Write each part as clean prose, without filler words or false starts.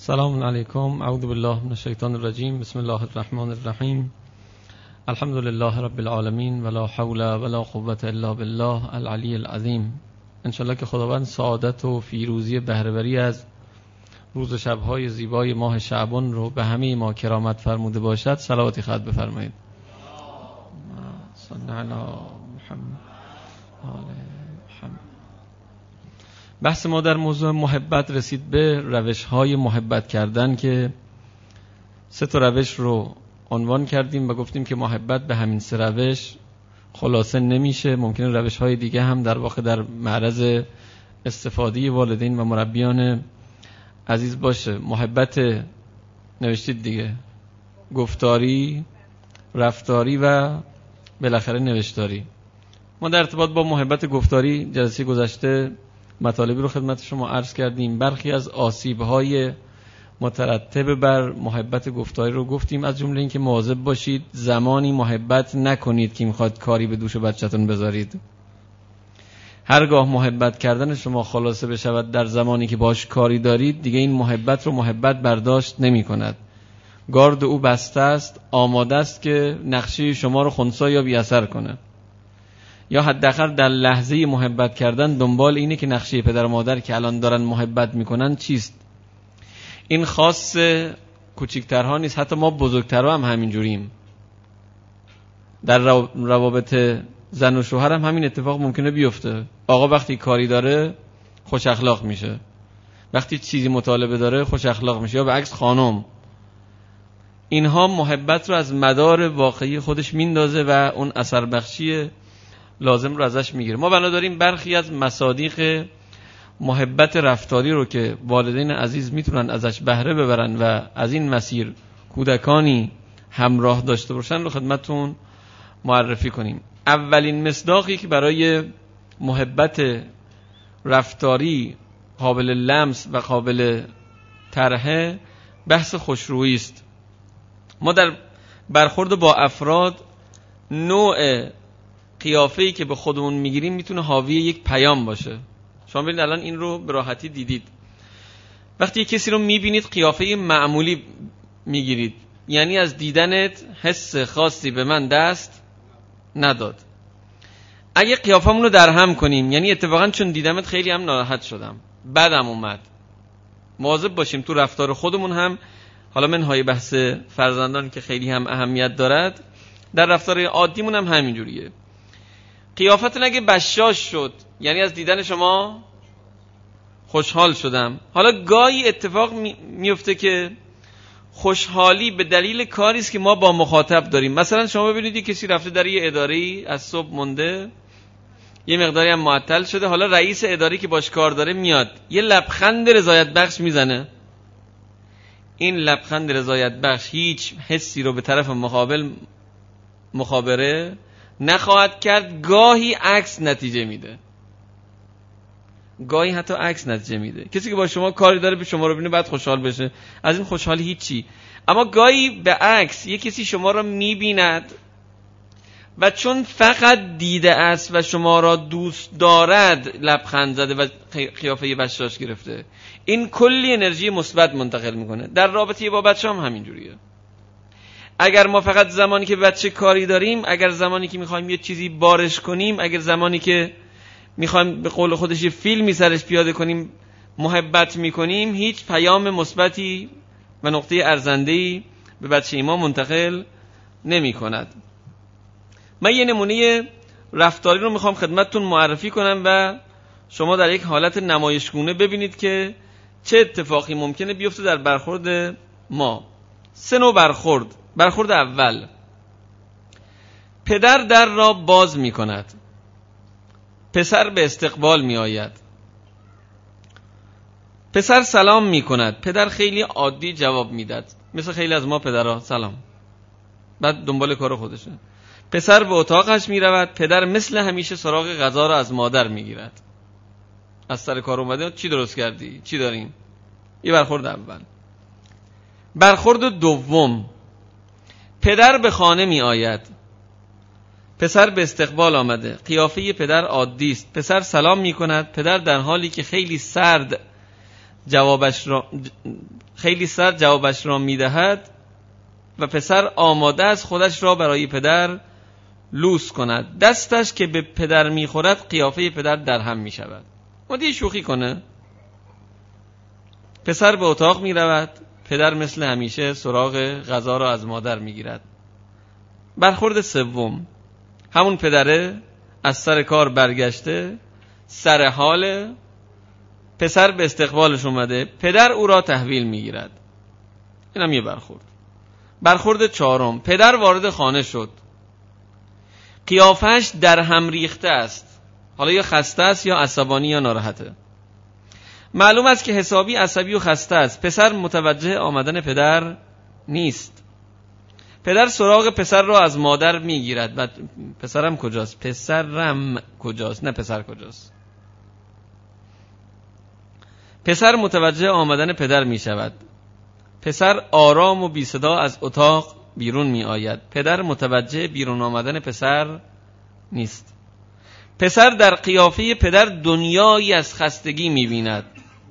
السلام علیکم. اعوذ بالله من الشیطان الرجیم. بسم الله الرحمن الرحیم. الحمد لله رب العالمین ولا حول ولا قوة الا بالله العلی العظیم. انشالله که خداوند سعادت و فیروزی بهره‌وری از روز و شب‌های زیبای ماه شعبان رو به همه ما کرامت فرموده باشد. صلواتی خواهد بفرمایید. صلی علی محمد. بحث ما در موضوع محبت رسید به روش‌های محبت کردن که 3 روش رو عنوان کردیم و گفتیم که محبت به همین 3 روش خلاصه نمیشه. ممکنه روش‌های دیگه هم در واقع در معرض استفاده والدین و مربیان عزیز باشه. محبت نوشتید دیگه، گفتاری، رفتاری و بالاخره نوشتاری. ما در ارتباط با محبت گفتاری جلسه گذشته مطالبی رو خدمت شما عرض کردیم. برخی از آسیب‌های مترتب بر محبت گفتاری رو گفتیم، از جمله این که مواظب باشید زمانی محبت نکنید که میخواد کاری به دوش بچه‌تون بذارید. هرگاه محبت کردن شما خلاصه بشود در زمانی که باش کاری دارید، دیگه این محبت رو محبت برداشت نمی کند. گارد او بسته است، آماده است که نقشه شما رو خنثی یا بی اثر کنه، یا حداقل در لحظه محبت کردن دنبال اینه که نقشه پدر و مادر که الان دارن محبت میکنن چیست. این خاص کوچکترها نیست، حتی ما بزرگترها هم همین جوریم. در روابط زن و شوهر هم همین اتفاق ممکنه بیفته. آقا وقتی کاری داره خوش اخلاق میشه، وقتی چیزی مطالبه داره خوش اخلاق میشه، یا به عکس خانم. اینها محبت رو از مدار واقعی خودش میندازه و اون اثر بخشی لازم رو ازش میگیره. ما بنابراین برخی از مصادیق محبت رفتاری رو که والدین عزیز میتونن ازش بهره ببرن و از این مسیر کودکانی همراه داشته باشن رو خدمتتون معرفی کنیم. اولین مصداقی که برای محبت رفتاری قابل لمس و قابل طرحه بحث خوشرویی است. ما در برخورد با افراد نوع قیافه‌ای که به خودمون میگیریم میتونه حاوی یک پیام باشه. شما ببینید الان این رو به راحتی دیدید. وقتی یک کسی رو میبینید قیافه معمولی میگیرید، یعنی از دیدنت حس خاصی به من دست نداد. اگه قیافمون رو در هم کنیم، یعنی اتفاقا چون دیدمت خیلی هم ناراحت شدم، بدم اومد، مواظب باشیم تو رفتار خودمون هم، حالا منهای بحث فرزندان که خیلی هم اهمیت دارد، در رفتار عادیمون هم همین جوریه. قیافتون اگه بشاش شد، یعنی از دیدن شما خوشحال شدم. حالا گاهی اتفاق میفته که خوشحالی به دلیل کاری است که ما با مخاطب داریم. مثلا شما ببینید کسی رفته در یه اداره‌ای از صبح مونده، یه مقداری هم معطل شده، حالا رئیس اداری که باش کار داره میاد یه لبخند رضایت بخش میزنه. این لبخند رضایت بخش هیچ حسی رو به طرف مقابل مخابره نخواهد کرد. گاهی عکس نتیجه میده، گاهی حتی عکس نتیجه میده. کسی که با شما کاری داره به شما رو ببینه بعد خوشحال بشه، از این خوشحالی هیچی. اما گاهی به عکس یک کسی شما رو میبیند و چون فقط دیده است و شما را دوست دارد لبخند زده و قیافه بشاش گرفته. این کلی انرژی مثبت منتقل میکنه. در رابطه با بچه هم همین جوریه. اگر ما فقط زمانی که بچه کاری داریم، اگر زمانی که میخوایم یه چیزی بارش کنیم، اگر زمانی که میخوایم به قول خودش یه فیلمی سرش پیاده کنیم محبت میکنیم، هیچ پیام مثبتی و نقطه ارزنده‌ای به بچه ما منتقل نمی کند. من یه نمونه رفتاری رو میخوام خدمتتون معرفی کنم و شما در یک حالت نمایشگونه ببینید که چه اتفاقی ممکنه بیفته در برخورد ما. 3 نوع برخورد. برخورد اول، پدر در را باز می کند، پسر به استقبال می آید. پسر سلام می کند، پدر خیلی عادی جواب می داد، مثل خیلی از ما پدرها سلام، بعد دنبال کار خودشه. پسر به اتاقش می رود، پدر مثل همیشه سراغ غذا را از مادر می گیرد. از سر کار اومده، چی درست کردی؟ چی داریم؟ این برخورد اول. برخورد دوم، پدر به خانه می آید، پسر به استقبال آمده، قیافه پدر عادی است، پسر سلام می کند، پدر در حالی که خیلی سرد خیلی سرد جوابش را میدهد و پسر آماده است خودش را برای پدر لوس کند. دستش که به پدر میخورد قیافه پدر در هم میشود. مدیر شوخی کنه. پسر به اتاق میرود. پدر مثل همیشه سراغ غذا را از مادر میگیرد. برخورد سوم، همون پدره از سر کار برگشته، سر حال، پسر به استقبالش اومده، پدر او را تحویل میگیرد. اینم یه برخورد. برخورد چهارم، پدر وارد خانه شد، قیافش در هم ریخته است، حالا یا خسته است یا عصبانی یا ناراحته. معلوم است که حسابی عصبی و خسته است. پسر متوجه آمدن پدر نیست. پدر سراغ پسر را از مادر میگیرد. و پسرم کجاست؟ پسرم کجاست؟ نه پسر کجاست؟ پسر متوجه آمدن پدر می شود. پسر آرام و بی صدا از اتاق بیرون می آید. پدر متوجه بیرون آمدن پسر نیست. پسر در قیافه پدر دنیایی از خستگی می بیند.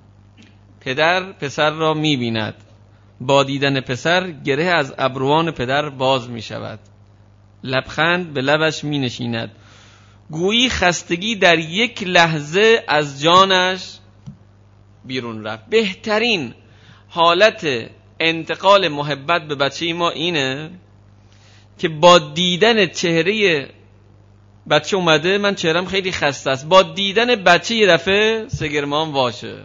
پدر پسر را می بیند. با دیدن پسر گره از ابروان پدر باز می شود. لبخند به لبش می نشیند. گویی خستگی در یک لحظه از جانش بیرون رفت. بهترین حالت انتقال محبت به بچه ما اینه که با دیدن چهره بچه اومده، من چهرم خیلی خسته است، با دیدن بچه یه دفعه سگرمان واشه.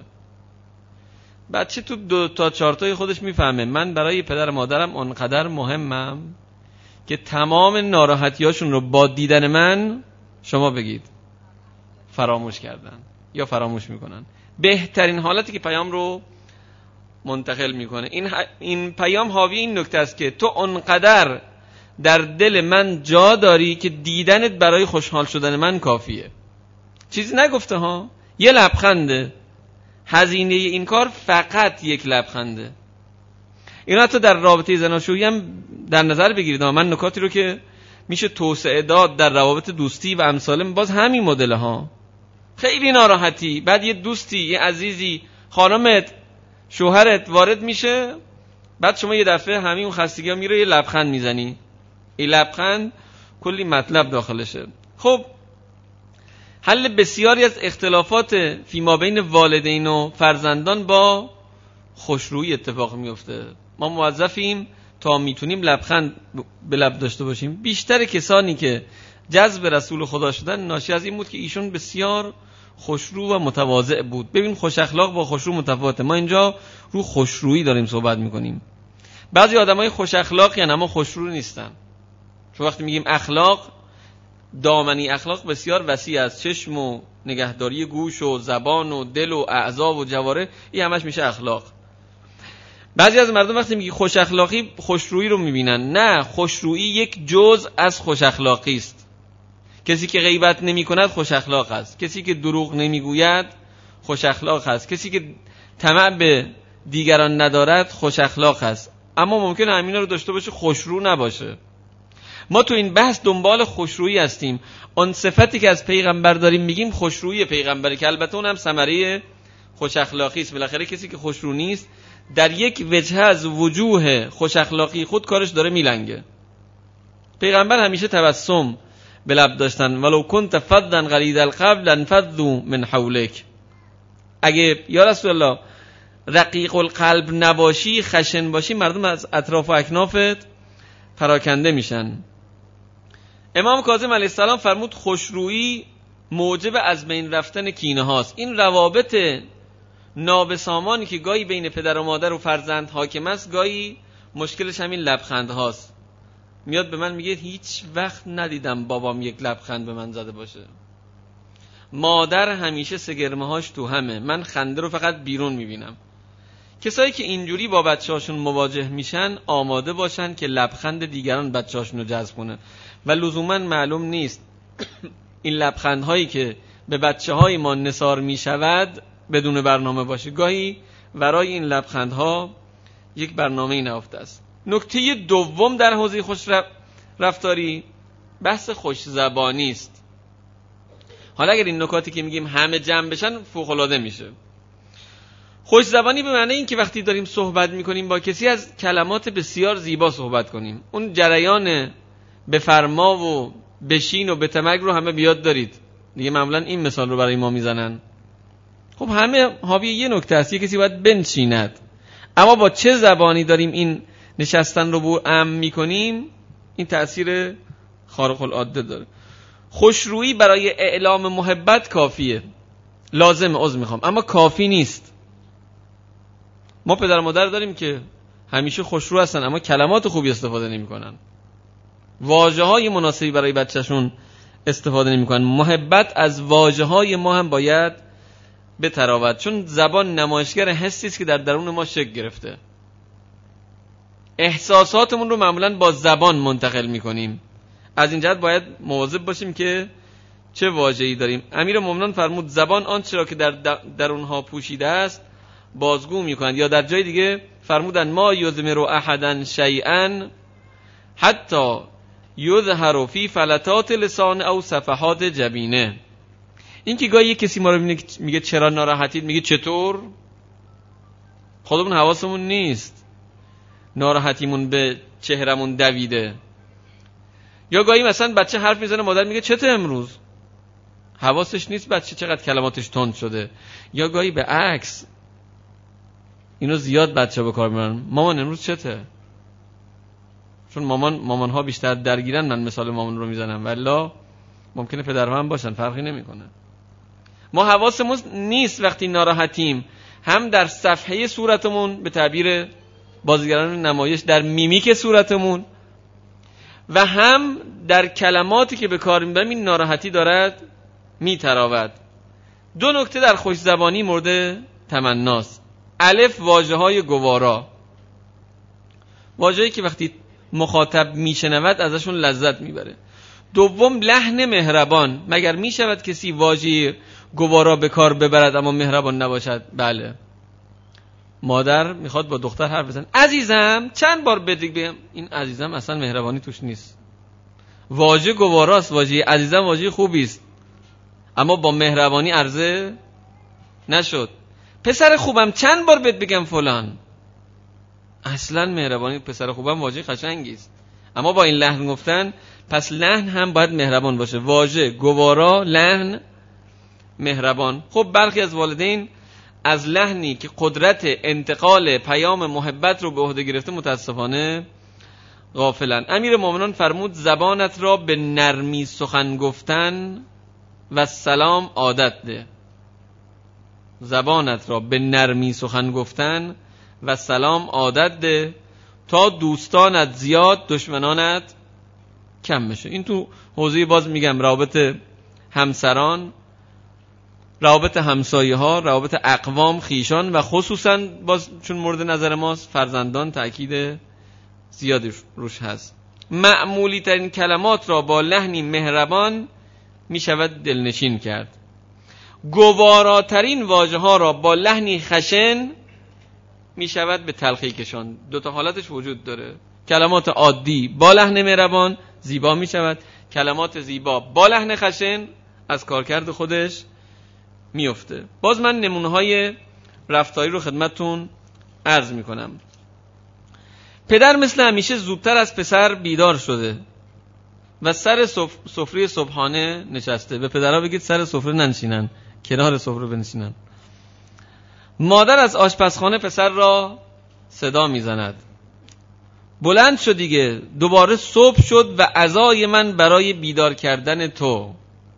بچه تو 2 تا 4 تای خودش میفهمه من برای پدر و مادرم اونقدر مهمم که تمام ناراحتیاشون رو با دیدن من، شما بگید، فراموش کردن یا فراموش میکنن. بهترین حالتی که پیام رو منتقل میکنه. این پیام حاوی این نکته است که تو اونقدر در دل من جا داری که دیدنت برای خوشحال شدن من کافیه. چیزی نگفته ها، یه لبخنده. هزینه این کار فقط یک لبخنده. اینا حتی در رابطه زناشویی هم در نظر بگیرید. من نکاتی رو که میشه توسعه داد در روابط دوستی و امثال باز همین مدل ها. خیلی ناراحتی، بعد یه دوستی، یه عزیزی، خانمت، شوهرت وارد میشه، بعد شما یه دفعه همین اون خستگی ها میره یه لبخند میزنی. این لبخند کلی مطلب داخلشه. خب حل بسیاری از اختلافات فیما بین والدین و فرزندان با خوشرویی اتفاق میفته. ما موظفیم تا میتونیم لبخند به لب داشته باشیم. بیشتر کسانی که جذب رسول خدا شدن ناشی از این بود که ایشون بسیار خوشرو و متواضع بود. ببین خوش اخلاق با خوشرو متفاوته. ما اینجا رو خوشرویی داریم صحبت میکنیم. بعضی آدمای خوش اخلاقی ان اما خوشرو نیستن. چون وقتی میگیم اخلاق، دامنی اخلاق بسیار وسیع است. چشم و نگهداری گوش و زبان و دل و اعضا و جواره، این همش میشه اخلاق. بعضی از مردم وقتی میگی خوش اخلاقی خوشرویی رو میبینن. نه، خوشرویی یک جزء از خوش اخلاقی است. کسی که غیبت نمی کند خوش اخلاق است. کسی که دروغ نمیگوید خوش اخلاق است. کسی که طمع به دیگران ندارد خوش اخلاق است. اما ممکنه همینا رو داشته باشه خوشرو نباشه. ما تو این بحث دنبال خوشرویی هستیم. اون صفتی که از پیغمبر داریم میگیم خوشرویی پیغمبر، که البته اونم ثمره خوش اخلاقی است. بالاخره کسی که خوشرو نیست در یک وجه از وجوه خوش اخلاقی خود کارش داره میلنگه. پیغمبر همیشه تبسم به لب داشتن. ولو کنت فظا غلیظ القلب لانفضوا من حولک. اگه یا رسول الله رقیق القلب نباشی، خشن باشی، مردم از اطراف و اکنافت پراکنده میشن. امام کاظم علیه السلام فرمود خوشرویی موجب از بین رفتن کینه هاست. این روابط نابسامانی که گاهی بین پدر و مادر و فرزند حاکم است، گاهی مشکلش همین لبخند هاست. میاد به من میگه هیچ وقت ندیدم بابام یک لبخند به من زده باشه. مادر همیشه سگرمه هاش تو همه، من خنده رو فقط بیرون میبینم. کسایی که اینجوری با بچه‌هاشون مواجه میشن آماده باشن که لبخند دیگران بچه‌هاشون رو جذب کنه و لزوما معلوم نیست این لبخندهایی که به بچه‌های ما نثار میشود بدون برنامه باشه. گاهی ورای این لبخندها یک برنامه نهفته است. نکته دوم در حوزه خوش رفتاری بحث خوش زبانی است. حالا اگر این نکاتی که میگیم همه جمع بشن فوق‌العاده میشه. خوش زبانی به معنی این که وقتی داریم صحبت میکنیم با کسی از کلمات بسیار زیبا صحبت کنیم. اون جریان بفرما و بشین و بتمک رو همه بیاد دارید دیگه. معمولا این مثال رو برای ما میزنن. خب همه حاوی یه نکته است، یه کسی باید بنشیند. اما با چه زبانی داریم این نشستن رو بو ام میکنیم، این تأثیر خارق العاده داره. خوشرویی برای اعلام محبت کافیه، لازمه، اما کافی نیست. ما پدر و مادر داریم که همیشه خوشرو هستن اما کلمات خوبی استفاده نمی‌کنن، واژه‌های مناسبی برای بچه‌شون استفاده نمی‌کنن. محبت از واژه‌های ما هم باید بتراود، چون زبان نمایشگر حسی است که در درون ما شکل گرفته. احساساتمون رو معمولاً با زبان منتقل می‌کنیم. از این جهت باید مواظب باشیم که چه واژه‌ای داریم. امیرالمومنین فرمود زبان آنچه را که در اونها پوشیده است بازگو می‌کنند. یا در جای دیگه فرمودن ما یضمر احدا شیئا حتی یظهر فی فلتات لسان او صفحات جبینه. این که گاهی کسی ما رو میگه چرا ناراحتید، میگه چطور، خودمون حواسمون نیست ناراحتیمون به چهرمون دویده. یا گاهی مثلا بچه حرف میزنه، مادر میگه چته امروز، حواسش نیست بچه چقدر کلماتش تند شده. یا گاهی به عکس، اینو زیاد بچه به کار میبرن، مامان امروز چته، چون مامان ها بیشتر درگیرن. من مثال مامان رو میزنم والله ممکنه پدرها هم باشن، فرقی نمیکنه. ما حواسمون نیست وقتی ناراحتیم، هم در صفحه صورتمون، به تعبیر بازیگران نمایش در میمیک صورتمون، و هم در کلماتی که به کار میبریم این ناراحتی دارد میتراود. دو نکته در خوش زبانی مورد تمناست. الف، واژه‌های گوارا، واژه‌ای که وقتی مخاطب میشنود ازشون لذت میبره. دوم، لحن مهربان. مگر میشود کسی واژه گوارا به کار ببرد اما مهربان نباشد؟ بله. مادر میخواد با دختر حرف بزنه، عزیزم چند بار بگم، این عزیزم اصلا مهربانی توش نیست. واژه گواراست، واژه عزیزم واژه خوبی است اما با مهربانی عرضه نشد. پسر خوبم چند بار بگم فلان، اصلا مهربانی، پسر خوبم واژه قشنگی است اما با این لحن گفتن. پس لحن هم باید مهربان باشه. واژه گوارا، لحن مهربان. خب برخی از والدین از لحنی که قدرت انتقال پیام محبت رو به عهده گرفته متاسفانه غافلن. امیرالمومنین فرمود زبانت را به نرمی سخن گفتن و سلام عادت ده. زبانت را به نرمی سخن گفتن و سلام عادت ده تا دوستانت زیاد دشمنانت کم بشه. این تو حوزه باز میگم روابط همسران، روابط همسایه ها، روابط اقوام، خیشان و خصوصا باز چون مورد نظر ماست فرزندان تأکید زیادی روش هست. معمولی ترین کلمات را با لحنی مهربان می شود دلنشین کرد. گواراترین واژه ها را با لحنی خشن می شود به تلخی کشاند. دو تا حالتش وجود داره. کلمات عادی با لحن مهربان زیبا می شود، کلمات زیبا با لحن خشن از کارکرد خودش میفته. باز من نمونه‌های رفتاری رو خدمتتون عرض میکنم. پدر مثل همیشه زودتر از پسر بیدار شده و سر سفره صبحانه نشسته. به پدرها بگید سر سفره ننشینن، کنار سفره بنشینن. مادر از آشپزخانه پسر را صدا میزند، بلند شد دیگه، دوباره صبح شد و عزای من برای بیدار کردن تو.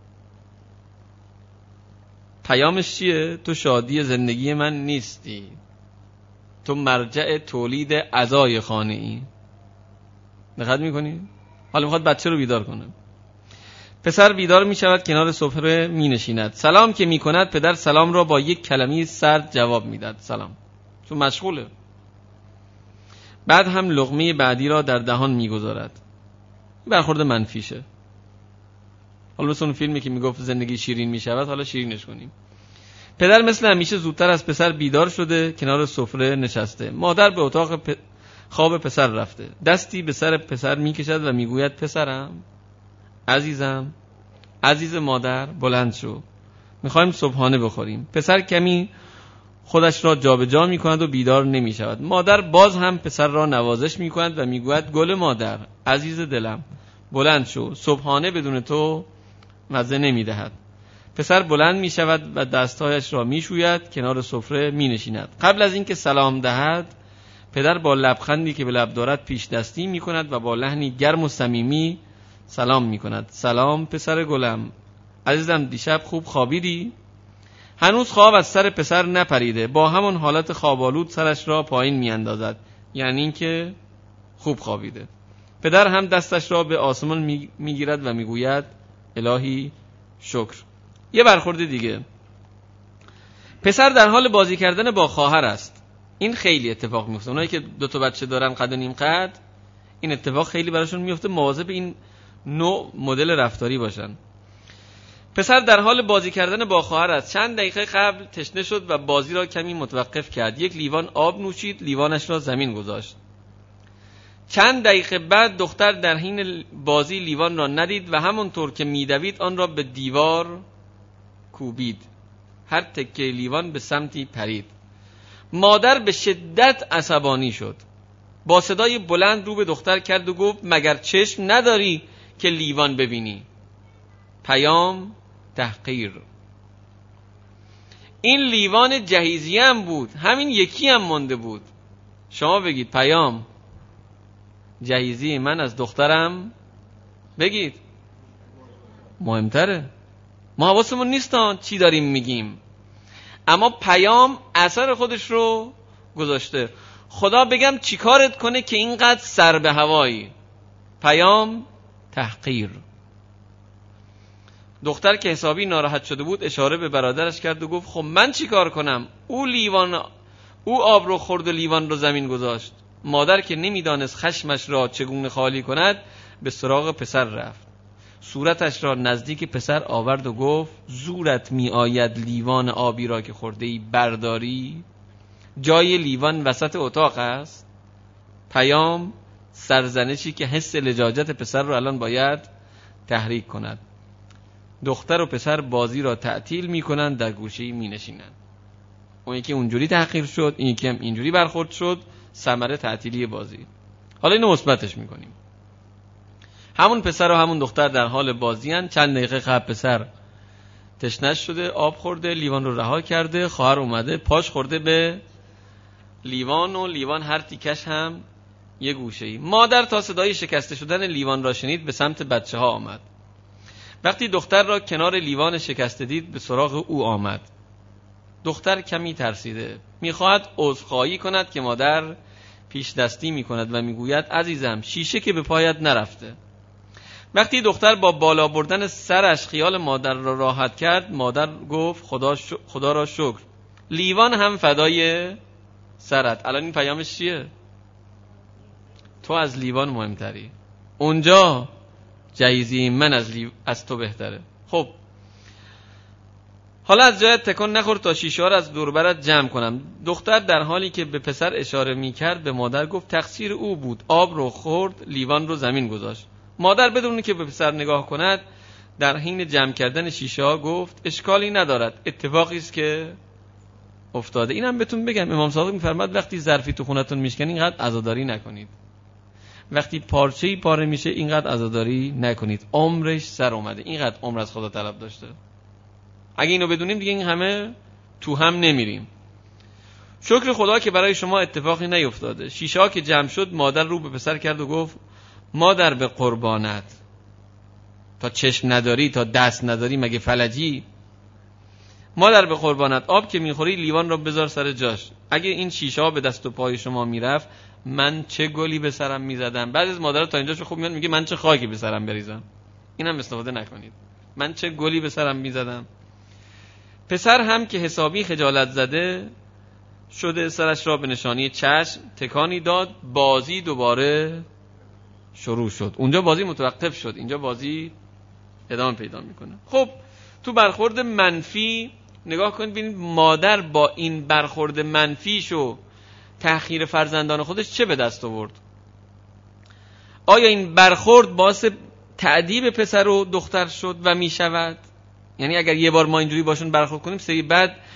پیامش چیه؟ تو شادی زندگی من نیستی، تو مرجع تولید عزای خانه ای. دقت میکنی؟ حالا میخواد بچه رو بیدار کنه. پسر بیدار میشود، کنار سفره مینشیند. سلام که میکند پدر سلام را با یک کلمه سرد جواب میداد، سلام، چون مشغوله. بعد هم لقمه بعدی را در دهان میگذارد. برخورد منفیشه. حالا مثل اون فیلمی که میگفت زندگی شیرین میشود، حالا شیرینش کنیم. پدر مثل همیشه زودتر از پسر بیدار شده، کنار سفره نشسته. مادر به اتاق خواب پسر رفته، دستی به سر پسر میکشد و میگوید پسرم، عزیزم، عزیز مادر، بلند شو، میخوایم صبحانه بخوریم. پسر کمی خودش را جابجا می‌کند و بیدار نمی‌شود. مادر باز هم پسر را نوازش می‌کند و می‌گوید گل مادر، عزیز دلم، بلند شو، صبحانه بدون تو مزه نمی‌دهد. پسر بلند می‌شود و دستهایش را می‌شوید، کنار سفره می‌نشیند. قبل از اینکه سلام دهد، پدر با لبخندی که به لب دارد پیش دستی می‌کند و با لحنی گرم و صمیمی سلام می‌کند. سلام پسر گلم، عزیزم، دیشب خوب خوابیدی؟ هنوز خواب از سر پسر نپریده، با همان حالت خوابالود سرش را پایین می‌اندازد، یعنی اینکه خوب خوابیده. پدر هم دستش را به آسمان می‌گیرد و می‌گوید الهی شکر. یه برخورد دیگه. پسر در حال بازی کردن با خواهر است. این خیلی اتفاق میفته. اونایی که 2 بچه دارن قد و نیم قد، این اتفاق خیلی براشون میفته. مواظب این نوع مدل رفتاری باشن. پسر در حال بازی کردن با خواهر است. چند دقیقه قبل تشنه شد و بازی را کمی متوقف کرد. 1 لیوان آب نوشید، لیوانش را زمین گذاشت. چند دقیقه بعد دختر در حین بازی لیوان را ندید و همونطور که میدوید آن را به دیوار کوبید. هر تکه لیوان به سمتی پرید. مادر به شدت عصبانی شد. با صدای بلند رو به دختر کرد و گفت مگر چشم نداری که لیوان ببینی؟ پیام تحقیر. این لیوان جهیزیه هم بود، همین یکی هم مونده بود. شما بگید پیام جهیزی من از دخترم، بگید مهمتره. ما حواسمون نیستان چی داریم میگیم، اما پیام اثر خودش رو گذاشته. خدا بگم چی کارت کنه که اینقدر سر به هوایی. پیام تحقیر. دختر که حسابی ناراحت شده بود اشاره به برادرش کرد و گفت خب من چی کار کنم؟ او آب رو خورد و لیوان رو زمین گذاشت. مادر که نمیدانست خشمش را چگونه خالی کند به سراغ پسر رفت. صورتش را نزدیک پسر آورد و گفت زورت می آید لیوان آبی را که خورده ای برداری؟ جای لیوان وسط اتاق است. پیام سرزنشی که حس لجاجت پسر رو الان باید تحریک کند. دختر و پسر بازی را تعطیل می کنند، در گوشه‌ای می نشینند. اون یکی اونجوری تحقیر شد، این یکی هم اینجوری برخورد شد، ثمره تعطیلی بازی. حالا اینو مثبتش می‌کنیم. همون پسر و همون دختر در حال بازی‌اند. چند دقیقه قبل پسر تشنه شده، آب خورده، لیوان رو رها کرده، خواهر اومده پاش خورده به لیوان و لیوان هر تیکش هم یه گوشه‌ای. مادر تا صدای شکسته شدن لیوان را شنید به سمت بچه‌ها آمد. وقتی دختر را کنار لیوان شکسته دید به سراغ او آمد. دختر کمی ترسیده میخواهد عذرخواهی کند که مادر پیش دستی میکند و میگوید عزیزم شیشه که به پایت نرفته. وقتی دختر با بالا بردن سرش خیال مادر را راحت کرد، مادر گفت خدا را شکر، لیوان هم فدای سرت. الان این پیامش چیه؟ تو از لیوان مهمتری، اونجا جایزی من از تو بهتره. خب حالا از جایت تکان نخور تا شیشه ها را از دور برت جمع کنم. دختر در حالی که به پسر اشاره میکرد به مادر گفت تقصیر او بود، آب رو خورد، لیوان رو زمین گذاشت. مادر بدون که به پسر نگاه کند در حین جمع کردن شیشه ها گفت اشکالی ندارد، اتفاقی است که افتاده. اینم بهتون بگم امام صادق میفرماد وقتی ظرفی تو خونتون میشکنید اینقدر عزاداری نکنید. وقتی پارچه‌ای پاره میشه اینقدر عزاداری نکنید. عمرش سر اومده، اینقدر عمر از خدا طلب داشته. اگه اینو بدونیم دیگه این همه تو هم نمیریم. شکر خدا که برای شما اتفاقی نیفتاده. شیشه ها که جمع شد مادر رو به پسر کرد و گفت مادر به قربانت، تا چشم نداری تا دست نداری مگه فلجی؟ مادر به قربانت، آب که میخوری لیوان رو بذار سر جاش. اگه این شیشه ها به دست و پای شما میرفت من چه گلی به سرم میزدم. بعد از مادر تا اینجاشو خوب میاد میگه من چه خاکی به سرم بریزم. اینم استفاده نکنید. من چه گلی به سرم میزدم. پسر هم که حسابی خجالت زده شده سرش را به نشانی چشم تکانی داد. بازی دوباره شروع شد. اونجا بازی متوقف شد، اینجا بازی ادامه پیدا میکنه. خب تو برخورد منفی نگاه کنید ببینید مادر با این برخورد منفیش و تأخیر فرزندان خودش چه به دست آورد. آیا این برخورد باعث تأدیب پسر و دختر شد و میشود؟ یعنی اگر یه بار ما اینجوری باشون برخورد کنیم سری بعد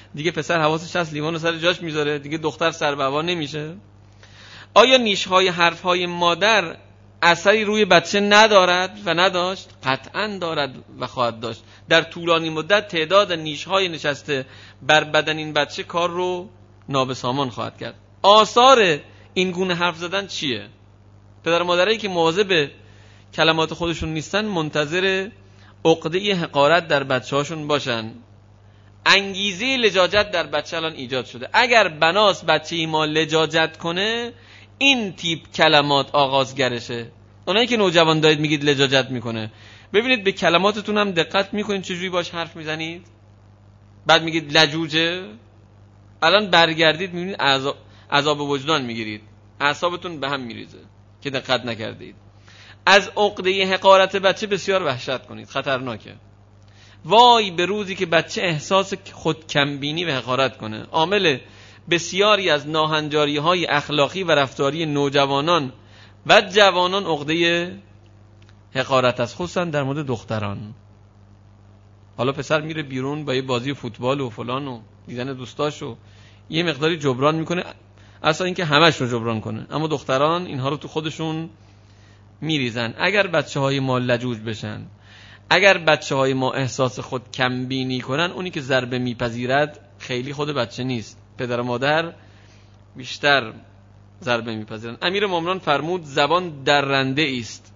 دیگه پسر حواسش هست لیوانو سر جاش میذاره، دیگه دختر سر به هوا نمیشه. آیا نیش‌های حرف‌های مادر اثری روی بچه ندارد و نداشت؟ قطعاً دارد و خواهد داشت. در طولانی مدت تعداد نیش‌های نشسته بر بدن این بچه کار رو نابسامان خواهد کرد. آثار این گونه حرف زدن چیه؟ پدر و مادرایی که مواظب کلمات خودشون نیستن منتظر عقده حقارت در بچه‌هاشون باشن. انگیزه لجاجت در بچه الان ایجاد شده. اگر بناس بچه ما لجاجت کنه، این تیپ کلمات آغازگرشه. اونایی که نوجوان دارید میگید لجاجت میکنه، ببینید به کلماتتون هم دقت میکنید چجوری باش حرف میزنید. بعد میگید لجوجه، الان برگردید میبینید عذاب وجدان میگیرید، اعصابتون به هم میریزه که دقت نکردید. از عقده حقارت بچه بسیار وحشت کنید، خطرناکه. وای به روزی که بچه احساس خود کمبینی و حقارت کنه. عامل بسیاری از ناهنجاری‌های اخلاقی و رفتاری نوجوانان و جوانان عقده حقارت است، خصوصا در مورد دختران. حالا پسر میره بیرون با یه بازی فوتبال و فلان و دیدن دوستاشو یه مقداری جبران میکنه، اصلا اینکه همش رو جبران کنه، اما دختران اینها رو تو خودشون میریزن. اگر بچه‌های ما لجوج بشن، اگر بچه‌های ما احساس خود کمبینی کنن، اونی که ضربه میپذیرد خیلی خود بچه نیست، پدر و مادر بیشتر ضربه میپذیرن. امیرالمومنین فرمود زبان درنده است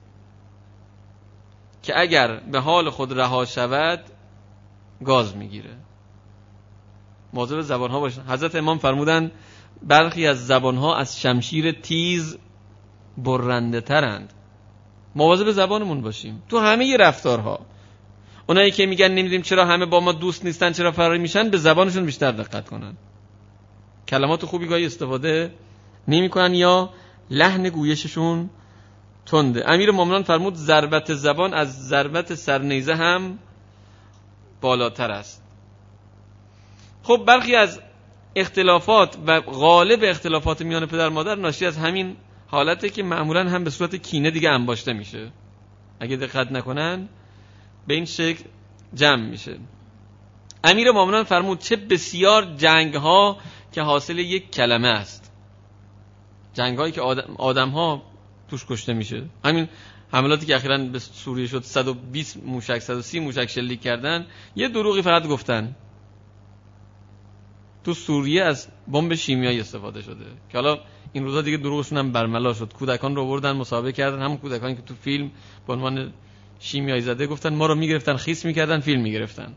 که اگر به حال خود رها شود گاز میگیره. مواظب زبانها باشن. حضرت امام فرمودن برخی از زبانها از شمشیر تیز برنده ترند. مواظب زبانمون باشیم تو همه رفتارها. اونایی که میگن نمیدونیم چرا همه با ما دوست نیستن، چرا فراری میشن، به زبانشون بیشتر دقت کنن. کلمات خوبی گاهی استفاده نمیکنن یا لحن گویششون تنده. امیرالمومنین فرمود ضربت زبان از ضربت سرنیزه هم بالاتر است. خب برخی از اختلافات و غالب اختلافات میان پدر مادر ناشی از همین حالته که معمولا هم به صورت کینه دیگه انباشته میشه. اگه دقت نکنن به این شکل جمع میشه. امیرالمومنین فرمود چه بسیار جنگ ها که حاصل یک کلمه است. جنگ هایی که آدم ها توش کشته میشه. همین حملاتی که اخیراً به سوریه شد، 120 موشک 130 موشک شلیک کردن، یه دروغی فقط گفتن. تو سوریه از بمب شیمیایی استفاده شده که حالا این روزا دیگه دروغشون هم برملا شد. کودکان رو آوردن مسابقه کردن، همون کودکانی که تو فیلم به عنوان شیمیایی زده گفتن ما رو میگرفتن، خیس میکردن، فیلم میگرفتن.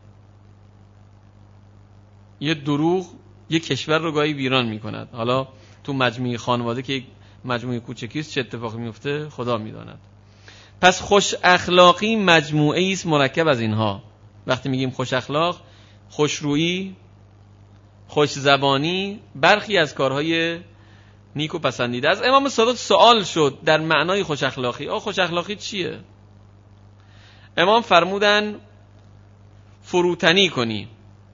یه دروغ یه کشور رو گاهی ویران میکند. حالا تو مجموعه خانواده که یک مجموعه کوچکیست چه اتفاقی میفته خدا میداند. پس خوش اخلاقی مجموعه است مرکب از اینها. وقتی میگیم خوش اخلاق، خوشرویی، خوش زبانی، برخی از کارهای نیک و پسندیده. از امام صادق سوال شد در معنای خوش اخلاقی. خوش اخلاقی چیه؟ امام فرمودن فروتنی کنی،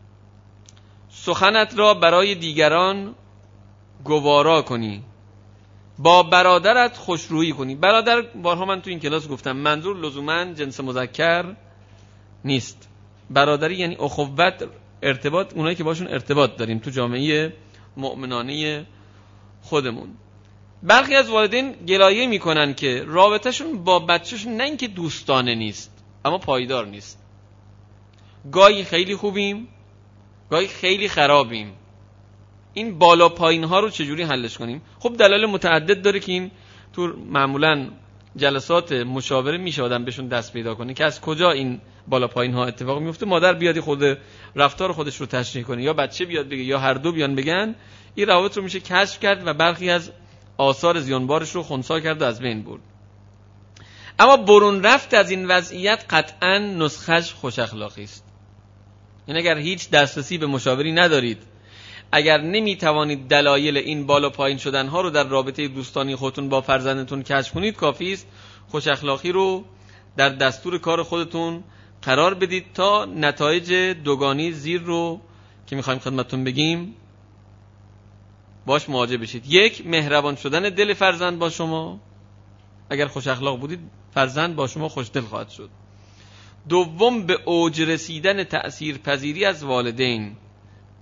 سخنت را برای دیگران گوارا کنی، با برادرت خوشرویی کنی. برادر بارها من تو این کلاس گفتم منظور لزوما جنس مذکر نیست. برادری یعنی اخوت، ارتباط، اونایی که باشون ارتباط داریم تو جامعه مؤمنانه خودمون. برخی از والدین گلایه میکنن که رابطهشون با بچهشون نه اینکه دوستانه نیست اما پایدار نیست. گاهی خیلی خوبیم، گاهی خیلی خرابیم. این بالا پایین ها رو چجوری حلش کنیم؟ خب دلایل متعدد داره که این تو معمولا جلسات مشاوره میشه آدم بهشون دست پیدا کنه که از کجا این بالا پایین ها اتفاق میفته. مادر بیاد خود رفتار خودش رو تشریح کنه یا بچه بیاد بگه یا هر دو بیان بگن، این روابط رو میشه کشف کرد و برخی از آثار زیانبارش رو خنثی کرد و از بین برد. اما برون رفت از این وضعیت قطعاً نسخش خوش اخلاقی است. این اگر هیچ دسترسی به مشاوری ندارید، اگر نمیتوانید دلایل این بالا پایین شدن ها رو در رابطه دوستانی خودتون با فرزندتون کشف کنید، کافی است خوش اخلاقی رو در دستور کار خودتون قرار بدید تا نتایج دوگانی زیر رو که میخوایم خدمتتون بگیم باش مواجه بشید. یک، مهربان شدن دل فرزند با شما. اگر خوش اخلاق بودید فرزند با شما خوشدل خواهد شد. دوم، به اوج رسیدن تأثیر پذیری از والدین.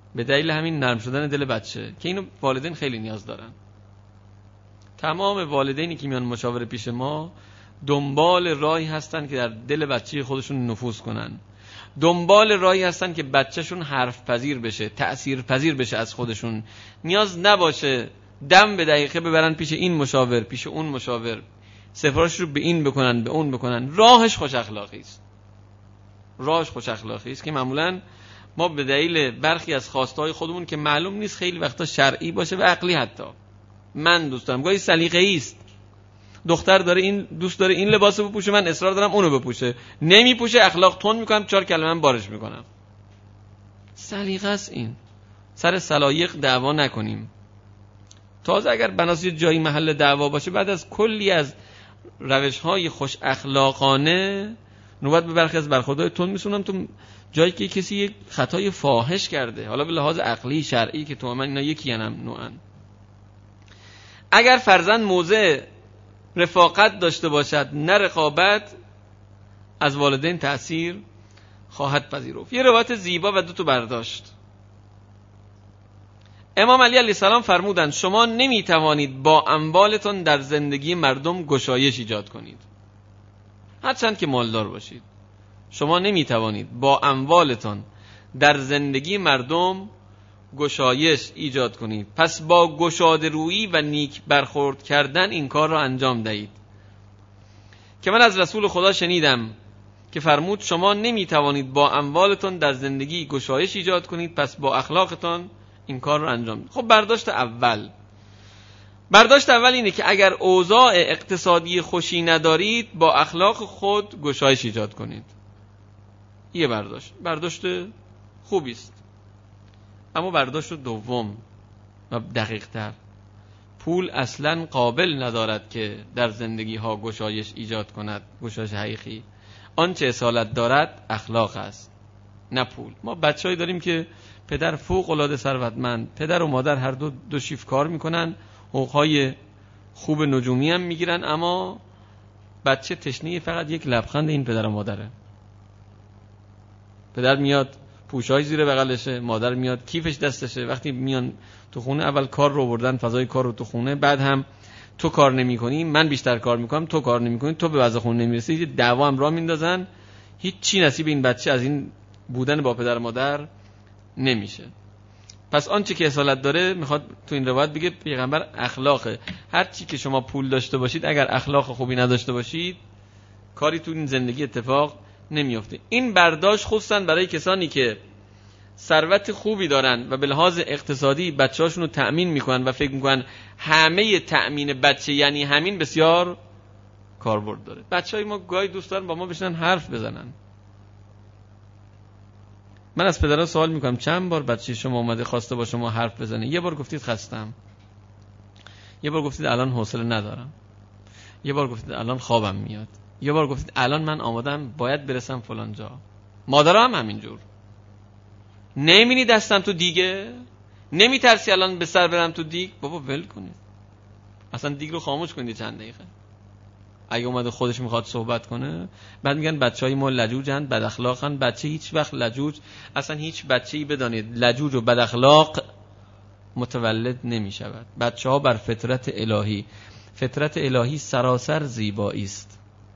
به دلیل همین نرم شدن دل بچه که اینو والدین خیلی نیاز دارن. تمام والدینی که میان مشاوره پیش ما دنبال راهی هستن که در دل بچه خودشون نفوذ کنن، دنبال راهی هستن که بچهشون حرف پذیر بشه، تأثیر پذیر بشه از خودشون. نیاز نباشه دم به دقیقه ببرن پیش این مشاور، پیش اون مشاور، سفارش رو به این بکنن به اون بکنن. راهش خوش اخلاقی است. راهش خوش اخلاقی است که معمولاً ما به دلیل برخی از خواستهای خودمون که معلوم نیست خیلی وقتا شرعی باشه و عقلی، حتی من دوست دارم گاهی سلیقه‌ای است، دختر داره این دوست داره این لباسو بپوشه، من اصرار دارم اونو بپوشه، نمیپوشه، اخلاق تون میکنم، 4 کلمه من بارش میکنم. سلیقه است این. سر سلایق دعوا نکنیم. تازه اگر بناسی جایی محل دعوا باشه، بعد از کلی از روش‌های خوش اخلاقانه نوبت به برخی از برخوردهای تون میسونم تو جایی که کسی یک خطای فاحش کرده، حالا به لحاظ عقلی شرعی که تو من اینا یکی هم نوعن. اگر فرزند موضع رفاقت داشته باشد نه رقابت، از والدین تأثیر خواهد پذیرفت. یه روایت زیبا و 2 برداشت. امام علی علیه السلام فرمودند شما نمیتوانید با اموالتون در زندگی مردم گشایش ایجاد کنید، هرچند که مالدار باشید. شما نمیتوانید با اموالتون در زندگی مردم گشایش ایجاد کنید، پس با گشاده رویی و نیک برخورد کردن این کار را انجام دهید. که من از رسول خدا شنیدم که فرمود شما نمیتوانید با اموالتون در زندگی گشایش ایجاد کنید، پس با اخلاقتون این کار را انجام دهید. خب برداشت اول اینه که اگر اوضاع اقتصادی خوشی ندارید، با اخلاق خود گشایش ایجاد کنید. یه برداشت خوبی است. اما برداشت دوم و دقیق تر، پول اصلا قابل ندارد که در زندگی ها گشایش ایجاد کند، گشایش حقیقی. آنچه اصالت دارد اخلاق است، نه پول. ما بچه‌ای داریم که پدر فوق العاده ثروتمند، پدر و مادر هر دو شیفت کار میکنن، حقوقهای خوب نجومی هم میگیرن، اما بچه تشنه فقط یک لبخند این پدر و مادره. پدر میاد پوشای زیر بغلشه، مادر میاد کیفش دستشه. وقتی میان تو خونه اول کار رو بردن، فضای کار رو تو خونه، بعد هم تو کار نمی‌کنی، من بیشتر کار می‌کنم، تو کار نمی‌کنی، تو به وضع خونه نمی‌رسی، دعوا هم راه میندازن. هیچ چی نصیب این بچه از این بودن با پدر و مادر نمیشه. پس آنچه که اصالت داره، میخواد تو این روایت بگه پیغمبر اخلاقه. هر چی که شما پول داشته باشید، اگر اخلاق خوبی نداشته باشید، کاری تو این زندگی اتفاق نمیفته. این برداشت خصوصا برای کسانی که ثروت خوبی دارن و به لحاظ اقتصادی بچه‌هاشون رو تأمین میکنن و فکر میکنن همه تأمین بچه یعنی همین، بسیار کاربرد داره. بچهای ما گاهی دوست دارن با ما بشنن حرف بزنن. من از پدرها سوال میکنم چند بار بچه شما اومده خواسته با شما حرف بزنه؟ یه بار گفتید خستم، یه بار گفتید الان حوصله ندارم، یه بار گفتید الان خوابم میاد، یه بار گفتید الان من آمادم باید برسم فلان جا. مادرها هم همینجور. نمی‌بینی دستم تو دیگه؟ نمیترسی الان به سر برم تو دیگ؟ بابا ول کنید، اصلا دیگ رو خاموش کنید چند دقیقه. اگه اومده خودش میخواد صحبت کنه، بعد میگن بچهای ما لجوجن، بد اخلاقن. بچه هیچ وقت لجوج، اصلا هیچ بچه‌ای بدانید لجوج و بد اخلاق متولد نمیشود. بچه‌ها بر فطرت الهی، فطرت الهی سراسر زیبایی است.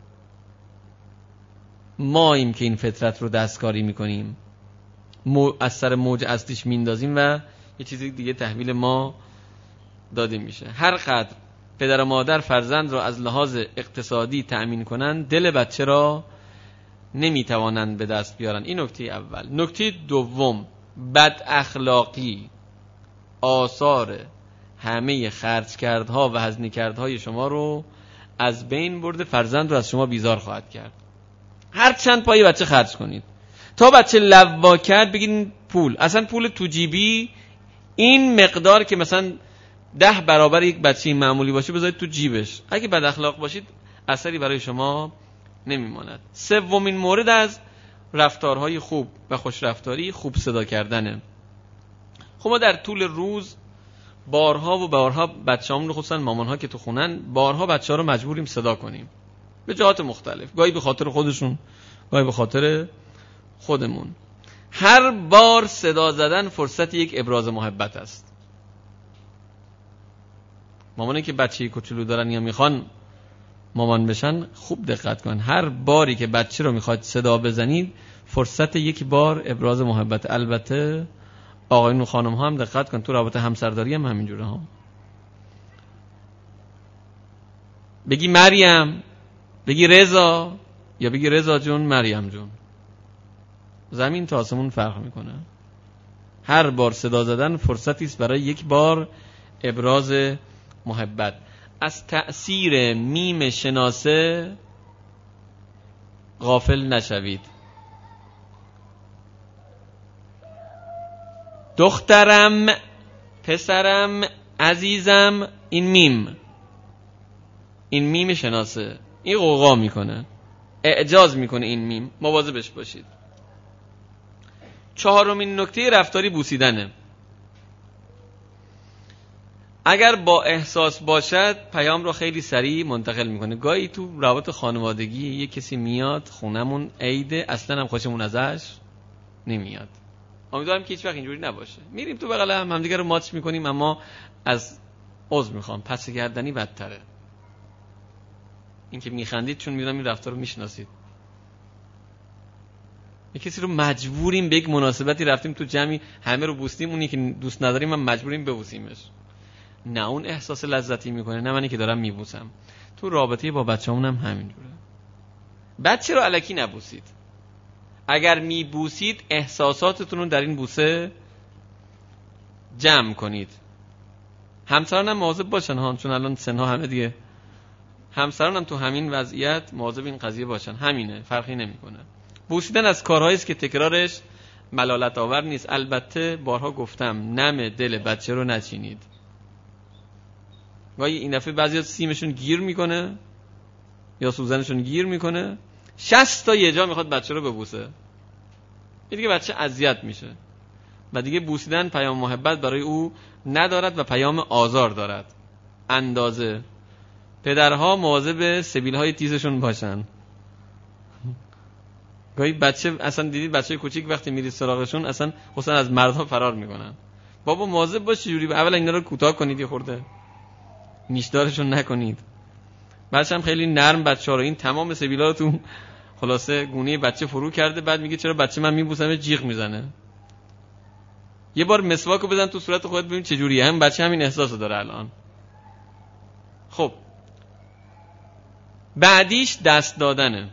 ماییم که این فطرت رو دستکاری میکنیم، از سر موج اصلیش میندازیم و یه چیزی دیگه تحویل ما داده میشه. هر قدر پدر و مادر فرزند را از لحاظ اقتصادی تأمین کنن، دل بچه را نمیتوانند به دست بیارن. این نکته اول. نکته دوم، بد اخلاقی آثار همه خرج کردها و هزینه کردهای شما رو از بین برده، فرزند رو از شما بیزار خواهد کرد. هر چند پای بچه خرج کنید، تا بچه لوا کرد بگید پول، اصلا پول تو جیبی این مقدار که مثلا 10 برابر یک بچه معمولی باشه بذارید تو جیبش. اگه بد اخلاق باشید اثری برای شما نمیماند. سومین مورد از رفتارهای خوب و خوش رفتاری، خوب صدا کردنه. خب ما در طول روز بارها و بارها بچه‌هامون رو، خصوصا مامان‌ها که تو خونن، بارها بچه‌ها رو مجبوریم صدا کنیم به جهات مختلف، گاهی به خاطر خودشون، گاهی به خاطر خودمون. هر بار صدا زدن فرصت یک ابراز محبت است. مامانی که بچه کوچولو دارن یا میخوان مامان بشن خوب دقت کن، هر باری که بچه رو میخواد صدا بزنید فرصت یک بار ابراز محبت. البته آقایون و خانم ها هم دقت کن، تو رابطه همسرداری هم همینجوره ها. بگی مریم، بگی رضا، یا بگی رضا جون مریم جون، زمین تا آسمون فرق میکنه. هر بار صدا زدن فرصتی است برای یک بار ابراز محبت. از تأثیر میم شناسه غافل نشوید. دخترم، پسرم، عزیزم، این میم شناسه، این غوغا میکنه، اعجاز میکنه. این میم مواظبش باشید. چهارمین نکته رفتاری بوسیدنه. اگر با احساس باشد پیام رو خیلی سریع منتقل میکنه. گاهی تو روابط خانوادگی یه کسی میاد خونمون عیده، اصلا هم خوشمون ازش نمیاد. امیدوارم که هیچ وقت اینجوری نباشه. میریم تو بغل هم همدیگه رو ماچ میکنیم، اما از عذر میخوام پس گردنی بدتره. این که میخندید چون میدونم این رفتار رو میشناسید. یه کسی رو مجبوریم به یک مناسبتی رفتیم تو جمعی همه رو بوسیم، اونی که دوست نداریم هم مجبوریم ببوسیمش. نه اون احساس لذتی میکنه، نه منی که دارم میبوسم. تو رابطه با بچه‌مون هم همینجوره. بچه رو الکی نبوسید. اگر میبوسید احساساتتون رو در این بوسه جمع کنید. همسران هم مواظب باشن ها، چون الان سنها همه دیگه. همسران هم تو همین وضعیت مواظب این قضیه باشن. همینه، فرقی نمیکنه. بوسیدن از کارهایی است که تکرارش ملالت آور نیست. البته بارها گفتم نم دل بچه رو نچینید. گاهی این دفعه بعضیا سیمشون گیر میکنه یا سوزنشون گیر میکنه، 60 تا یه جا میخواد بچه رو ببوسه. این دیگه بچه اذیت میشه و دیگه بوسیدن پیام محبت برای او ندارد و پیام آزار دارد. اندازه. پدرها مواظب سبیل‌های تیزشون باشن. گاهی بچه اصلا دیدید بچه کوچیک وقتی میری سراغشون اصلا خصوصا از مردها فرار میکنن. بابا مواظب باش چجوری اول اینا رو کوتاه کنید، یه خورده نیشدارشون نکنید. بعدش هم خیلی نرم بچه‌ها رو، این تمام سبیلا رو تو خلاصه گونه بچه فرو کرده، بعد میگه چرا بچه من میبوسم جیغ میزنه. یه بار مسواکو بزن تو صورت خودت ببین چه جوریه. هم بچه همین احساسو داره الان. خب بعدیش دست دادنه.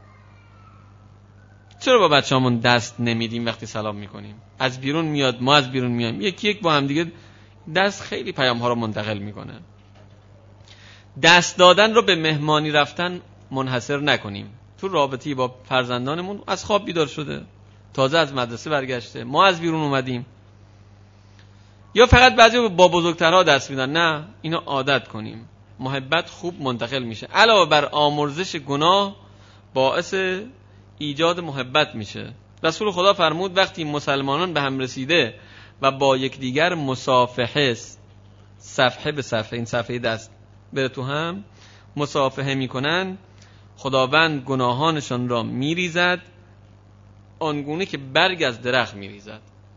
چرا با بچه‌مون دست نمیدیم وقتی سلام میکنیم؟ از بیرون میاد، ما از بیرون میایم، یکی یک با هم دیگه دست خیلی پیام ها رو منتقل میکنه. دست دادن رو به مهمانی رفتن منحصر نکنیم. تو رابطی با فرزندانمون از خواب بیدار شده، تازه از مدرسه برگشته، ما از بیرون اومدیم، یا فقط بعضی با بزرگترها دست میدن. نه، اینو عادت کنیم. محبت خوب منتقل میشه. علاوه بر آمرزش گناه باعث ایجاد محبت میشه. رسول خدا فرمود وقتی مسلمانان به هم رسیده و با یکدیگر مصافحه، صفحه به صفحه، این صفحه دست بره تو هم مصافحه میکنن، خداوند گناهانشان را میریزد آنگونه که برگ از درخت میریزد.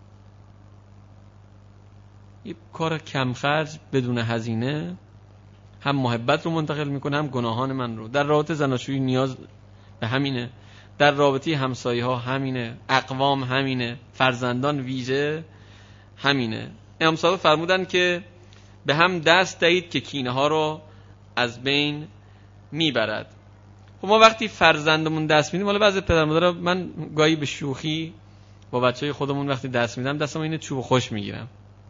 یه کار کم خرج بدون هزینه هم محبت رو منتقل میکنه هم گناهان من رو. در رابطه زناشویی نیاز به همینه، در رابطه همسایه ها همینه، اقوام همینه، فرزندان ویژه همینه. امام صادق فرمودن که به هم دست دهید که کینه ها رو از بین میبرد. خب ما وقتی فرزندمون دست میدیم، حالا بعضی پدر مادرها، من گاهی به شوخی با بچهای خودمون وقتی دست میدم دستم اینه چوب خوش میگیرم.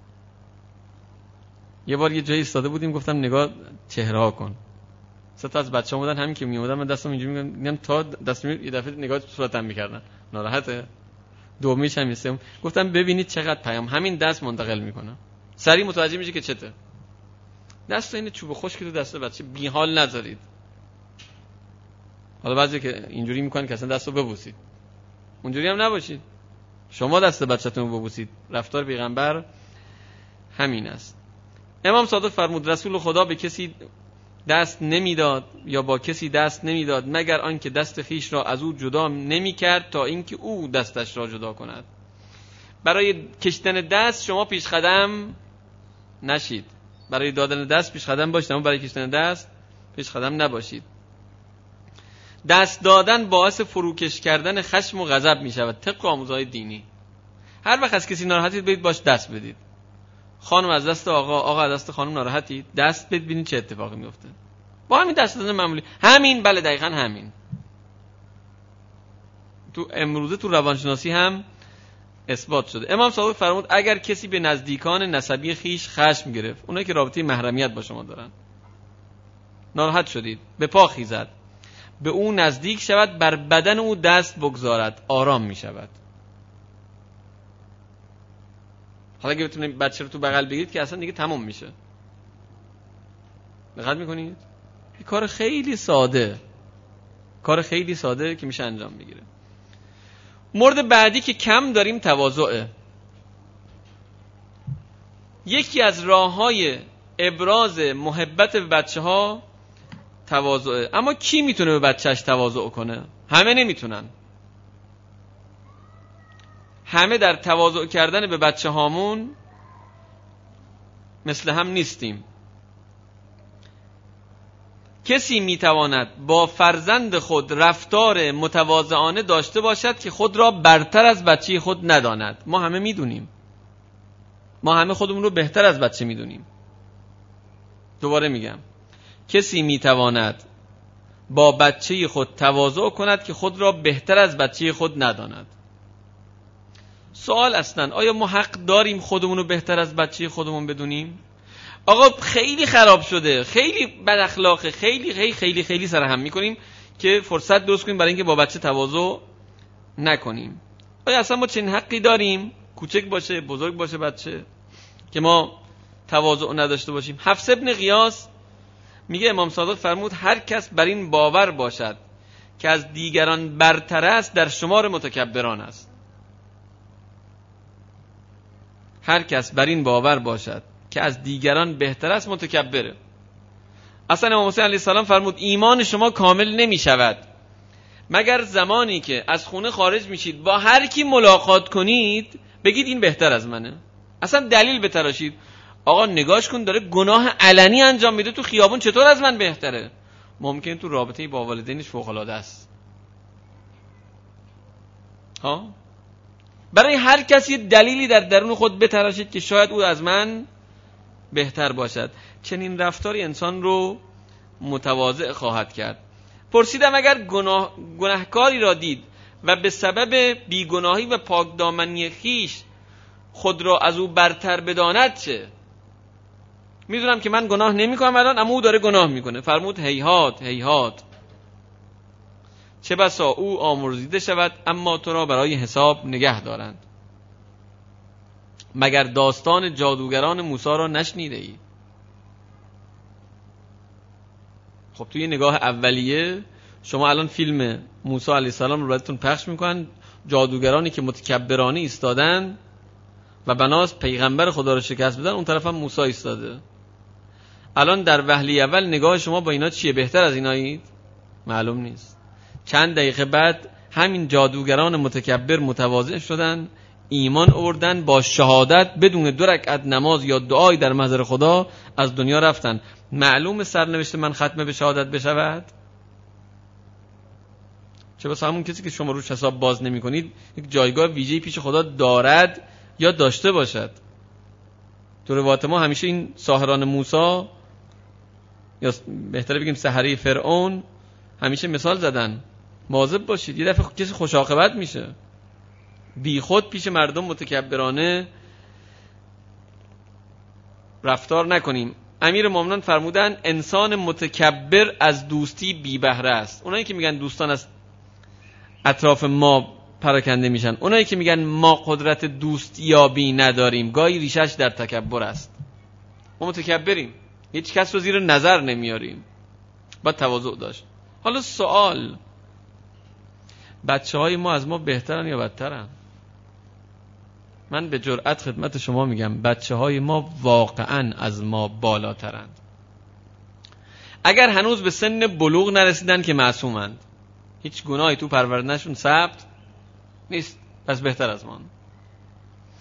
یه بار یه جایی ایستاده بودیم گفتم نگاه چهره ها کن. سه تا از بچه‌ها بودن، همین که میومدن من دستم اینجوری میگم تا دست میگیرم، یه دفعه نگاه صورتم میکردن ناراحته. دومیش هم میسم گفتم ببینید چقدر پیام همین دست منتقل میکنه. سریع متوجه میشه که چته. دست این چوب خوش که تو دست بچه بی حال نذارید. حالا بعضی که اینجوری میکنن که اصلا دستو ببوسید، اونجوری هم نباشید. شما دست بچه‌تون رو ببوسید. رفتار پیغمبر همین است. امام صادق فرمود رسول خدا به کسی دست نمیداد یا با کسی دست نمیداد مگر آنکه دست خیش را از او جدا نمیکرد تا اینکه او دستش را جدا کند. برای کشیدن دست شما پیش قدم نشید، برای دادن دست پیش قدم باشید، اما برای کشیدن دست پیش قدم نباشید. دست دادن باعث فروکش کردن خشم و غضب می شود طبق آموزهای دینی. هر وقت از کسی ناراحتید برید باش دست بدید. خانم از دست آقا، آقا از دست خانم ناراحتید، دست بدید ببینید چه اتفاقی میفته. با همین دست دادن معمولی، همین، بله دقیقاً همین. تو امروزه تو روانشناسی هم اثبات شده. امام صادق فرمود اگر کسی به نزدیکان نسبی خیش خشم گرفت، اونایی که رابطه محرمیت با شما دارن، ناراحت شدید، به پا خیزد، به او نزدیک شود، بر بدن او دست بگذارد، آرام می شود. حالا اگه بتونید بچه رو تو بغل بگیرید که اصلا دیگه تموم میشه. دقت میکنید؟ کار خیلی ساده، کار خیلی ساده که میشه انجام بگیره. مورد بعدی که کم داریم تواضعه. یکی از راه‌های ابراز محبت به بچه‌ها تواضعه. اما کی میتونه به بچه‌اش تواضع کنه؟ همه نمیتونن. همه در تواضع کردن به بچه‌هامون مثل هم نیستیم. کسی میتواند با فرزند خود رفتار متواضعانه داشته باشد که خود را برتر از بچه خود نداند. ما همه میدونیم، ما همه خودمون رو بهتر از بچه میدونیم. دوباره میگم، کسی میتواند با بچه خود تواضع کند که خود را بهتر از بچه خود نداند. سوال اصلا آیا ما حق داریم خودمون رو بهتر از بچه خودمون بدونیم؟ آقا خیلی خراب شده، خیلی بد اخلاقه، خیلی سرهم میکنیم که فرصت درست کنیم برای اینکه با بچه تواضع نکنیم. آیا اصلا ما چنین حقی داریم؟ کوچک باشه بزرگ باشه بچه، که ما تواضع نداشته باشیم؟ حفص ابن غیاث میگه امام صادق فرمود هر کس بر این باور باشد که از دیگران برتر است در شمار متکبران است. هر کس بر این باور باشد که از دیگران بهتر است متکبره. اصلا امام حسین علیه السلام فرمود ایمان شما کامل نمی شود مگر زمانی که از خونه خارج میشید با هر کی ملاقات کنید بگید این بهتر از منه. اصلا دلیل بتراشید. آقا نگاش کن داره گناه علنی انجام میده تو خیابون، چطور از من بهتره؟ ممکن تو رابطه با والدینش فوق العاده است. ها؟ برای هر کسی دلیلی در درون خود بتراشید که شاید او از من بهتر باشد. چنین رفتاری انسان رو متواضع خواهد کرد. پرسیدم اگر گناهکاری را دید و به سبب بیگناهی و پاکدامنی خیش خود را از او برتر بداند چه؟ میدونم که من گناه نمی کنم الان، اما او داره گناه میکنه. فرمود هیهات هیهات، چه بسا او آمرزیده شود اما تو را برای حساب نگه دارند. مگر داستان جادوگران موسی را نشنیده ای؟ خب توی نگاه اولیه شما الان فیلم موسی علیه السلام رو براتون پخش میکنن، جادوگرانی که متکبرانه ایستادن و بناس پیغمبر خدا رو شکست بدن، اون طرف هم موسی ایستاده. الان در وهله اول نگاه شما با اینا چیه؟ بهتر از اینایید؟ معلوم نیست. چند دقیقه بعد همین جادوگران متکبر متواضع شدن، ایمان آوردن، با شهادت بدون 2 رکعت نماز یا دعای در محضر خدا از دنیا رفتن. معلوم سرنوشت من ختم به شهادت بشود؟ چه بسا همون کسی که شما روش حساب باز نمی کنید یک جایگاه ویژه‌ای پیش خدا دارد یا داشته باشد. تو روایت ما همیشه این ساحران موسی، یا بهتره بگیم سحره فرعون، همیشه مثال زدن مواظب باشید، یه دفعه کسی خوش عاقبت میشه. بی خود پیش مردم متکبرانه رفتار نکنیم. امیر مومنان فرمودن انسان متکبر از دوستی بی بهره است. اونایی که میگن دوستان از اطراف ما پراکنده میشن، اونایی که میگن ما قدرت دوستیابی نداریم، گاهی ریشش در تکبر است. ما متکبریم، هیچ کس رو زیر نظر نمیاریم. باید تواضع داشت. حالا سوال، بچه های ما از ما بهترن یا بدترن؟ من به جرئت خدمت شما میگم بچه های ما واقعا از ما بالاترند. اگر هنوز به سن بلوغ نرسیدن که معصومند، هیچ گناهی تو پروردنشون ثبت نیست، پس بهتر از ما.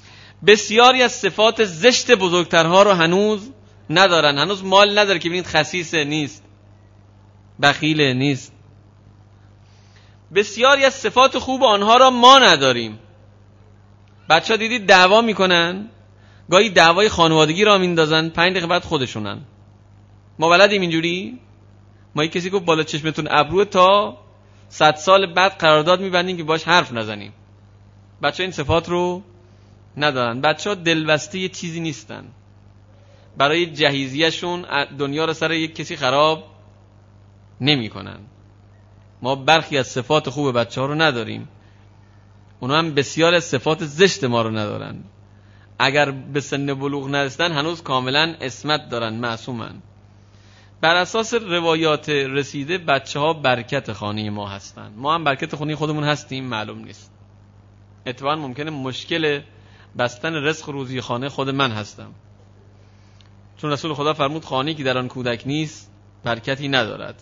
بسیاری از صفات زشت بزرگترها رو هنوز ندارن. هنوز مال نداره که ببینید خسیسه، نیست، بخیله، نیست. بسیاری از صفات خوب آنها را ما نداریم. بچه‌ها دیدید دعوا میکنن، گاهی دعوای خانوادگی را میندازن، 5 دقیقه بعد خودشونن. ما بلدیم اینجوری؟ ما یک کسی گفت بالا چشمتون ابروه تا 100 سال بعد قرارداد میبندیم که باش حرف نزنیم. بچه‌ها این صفات رو ندارن. بچه‌ها دلبسته یه چیزی نیستن. برای جهیزیه‌شون دنیا رو سر یک کسی خراب نمی‌کنن. ما برخی از صفات خوب بچه‌ها رو نداریم. اونا هم بسیار از صفات زشت ما رو ندارن. اگر به سن بلوغ نرسیدن هنوز کاملا عصمت دارن، معصومن. بر اساس روایات رسیده بچه‌ها برکت خانه ما هستن. ما هم برکت خانه خودمون هستیم، معلوم نیست. اتفاقا ممکنه مشکل بستن رزق روزی خانه خود من هستم، چون رسول خدا فرمود خانه‌ای که در آن کودک نیست برکتی ندارد.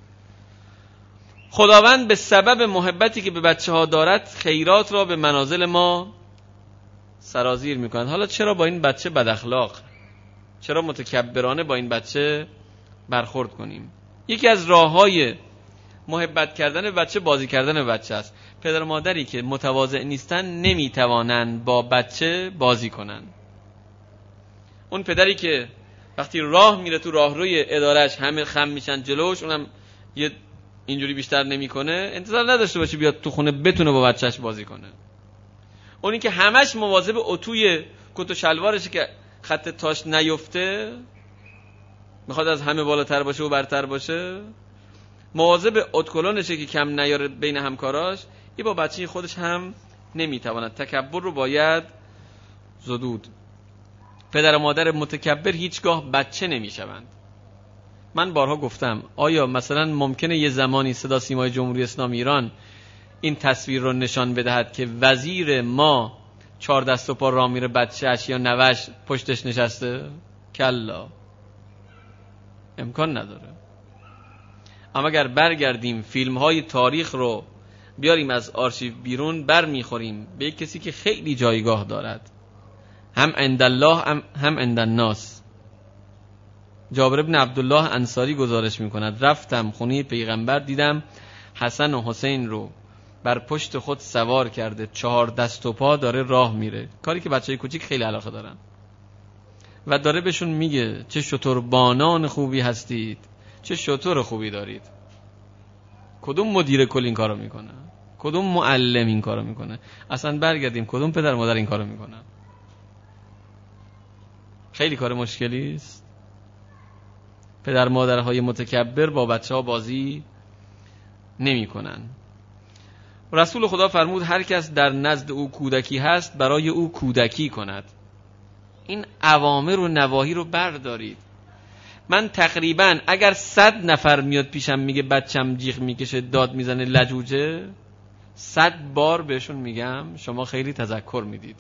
خداوند به سبب محبتی که به بچه‌ها دارد خیرات را به منازل ما سرازیر می‌کند. حالا چرا با این بچه بد اخلاق، چرا متکبرانه با این بچه برخورد کنیم؟ یکی از راه‌های محبت کردن به بچه بازی کردن به بچه است. پدر و مادری که متواضع نیستن نمیتوانند با بچه بازی کنن. اون پدری که وقتی راه میره تو راهروی ادارهش همه خم میشن جلوش، اونم یه اینجوری بیشتر نمیکنه، انتظار نداشته باشه بیاد تو خونه بتونه با بچهش بازی کنه. اونی که همش مواظب اتوی کت و شلوارشه که خط تاش نیفته، میخواد از همه بالاتر باشه و برتر باشه، مواظب اتکلونشه که کم نیاره بین همکاراش، این با بچه خودش هم نمیتواند. تکبر رو باید زدود. پدر و مادر متکبر هیچگاه بچه نمیشوند. من بارها گفتم آیا مثلا ممکنه یه زمانی صدا سیمای جمهوری اسلامی ایران این تصویر رو نشان بدهد که وزیر ما 4 دست و پا راه میره، بچه‌اش یا نوش پشتش نشسته؟ کلا، امکان نداره. اما اگر برگردیم فیلم های تاریخ رو بیاریم از آرشیو بیرون، برمیخوریم به یک کسی که خیلی جایگاه دارد، هم عند الله هم عند الناس. جابر بن عبدالله انصاری گزارش میکند رفتم خونه پیغمبر، دیدم حسن و حسین رو بر پشت خود سوار کرده، 4 دست و پا داره راه میره، کاری که بچهای کوچیک خیلی علاقه دارن، و داره بهشون میگه چه شتربانان خوبی هستید، چه شتر خوبی دارید. کدوم مدیر کل این کارو میکنه؟ کدوم معلم این کارو میکنه؟ اصلا برگردیم کدوم پدر مادر این کارو میکنه؟ خیلی کار مشکلی است. پدر مادرهای متکبر با بچه‌ها بازی نمیکنن. رسول خدا فرمود هر کس در نزد او کودکی هست برای او کودکی کند. این اوامر و نواهی رو بردارید. من تقریبا اگر 100 نفر میاد پیشم میگه بچم جیغ میکشه داد میزنه لجوجه، 100 بار بهشون میگم شما خیلی تذکر میدید.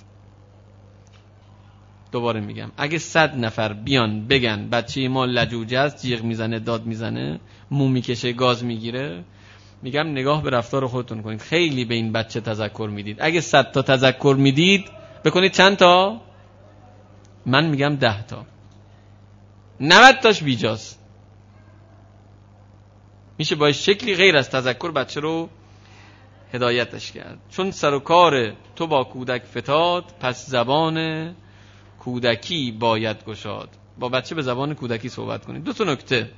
دوباره میگم اگه 100 نفر بیان بگن بچه ما لجوجه است، جیغ میزنه داد میزنه، مو میکشه گاز میگیره، میگم نگاه به رفتار خودتون کنید، خیلی به این بچه تذکر میدید. اگه 100 تا تذکر میدید بکنید چند تا؟ من میگم 10 تا، 90 تاش بیجاست. میشه با شکلی غیر از تذکر بچه رو هدایتش کرد. چون سر و کار تو با کودک فتاد، پس زبان کودکی باید گشاد. با بچه به زبان کودکی صحبت کنید. 2 تا نکته.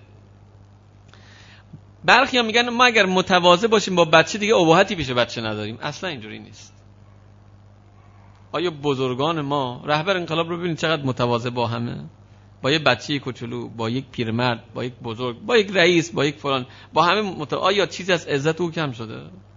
برخی ها میگن ما اگر متواضع باشیم با بچه دیگه اباحتی پیش بچه نداریم. اصلا اینجوری نیست. آیا بزرگان ما، رهبر انقلاب رو ببینید چقدر متواضع با همه، با یک بچه کوچولو، با یک پیرمرد، با یک بزرگ، با یک رئیس، با یک فلان، با همه آیا چیزی از عزت او کم شده؟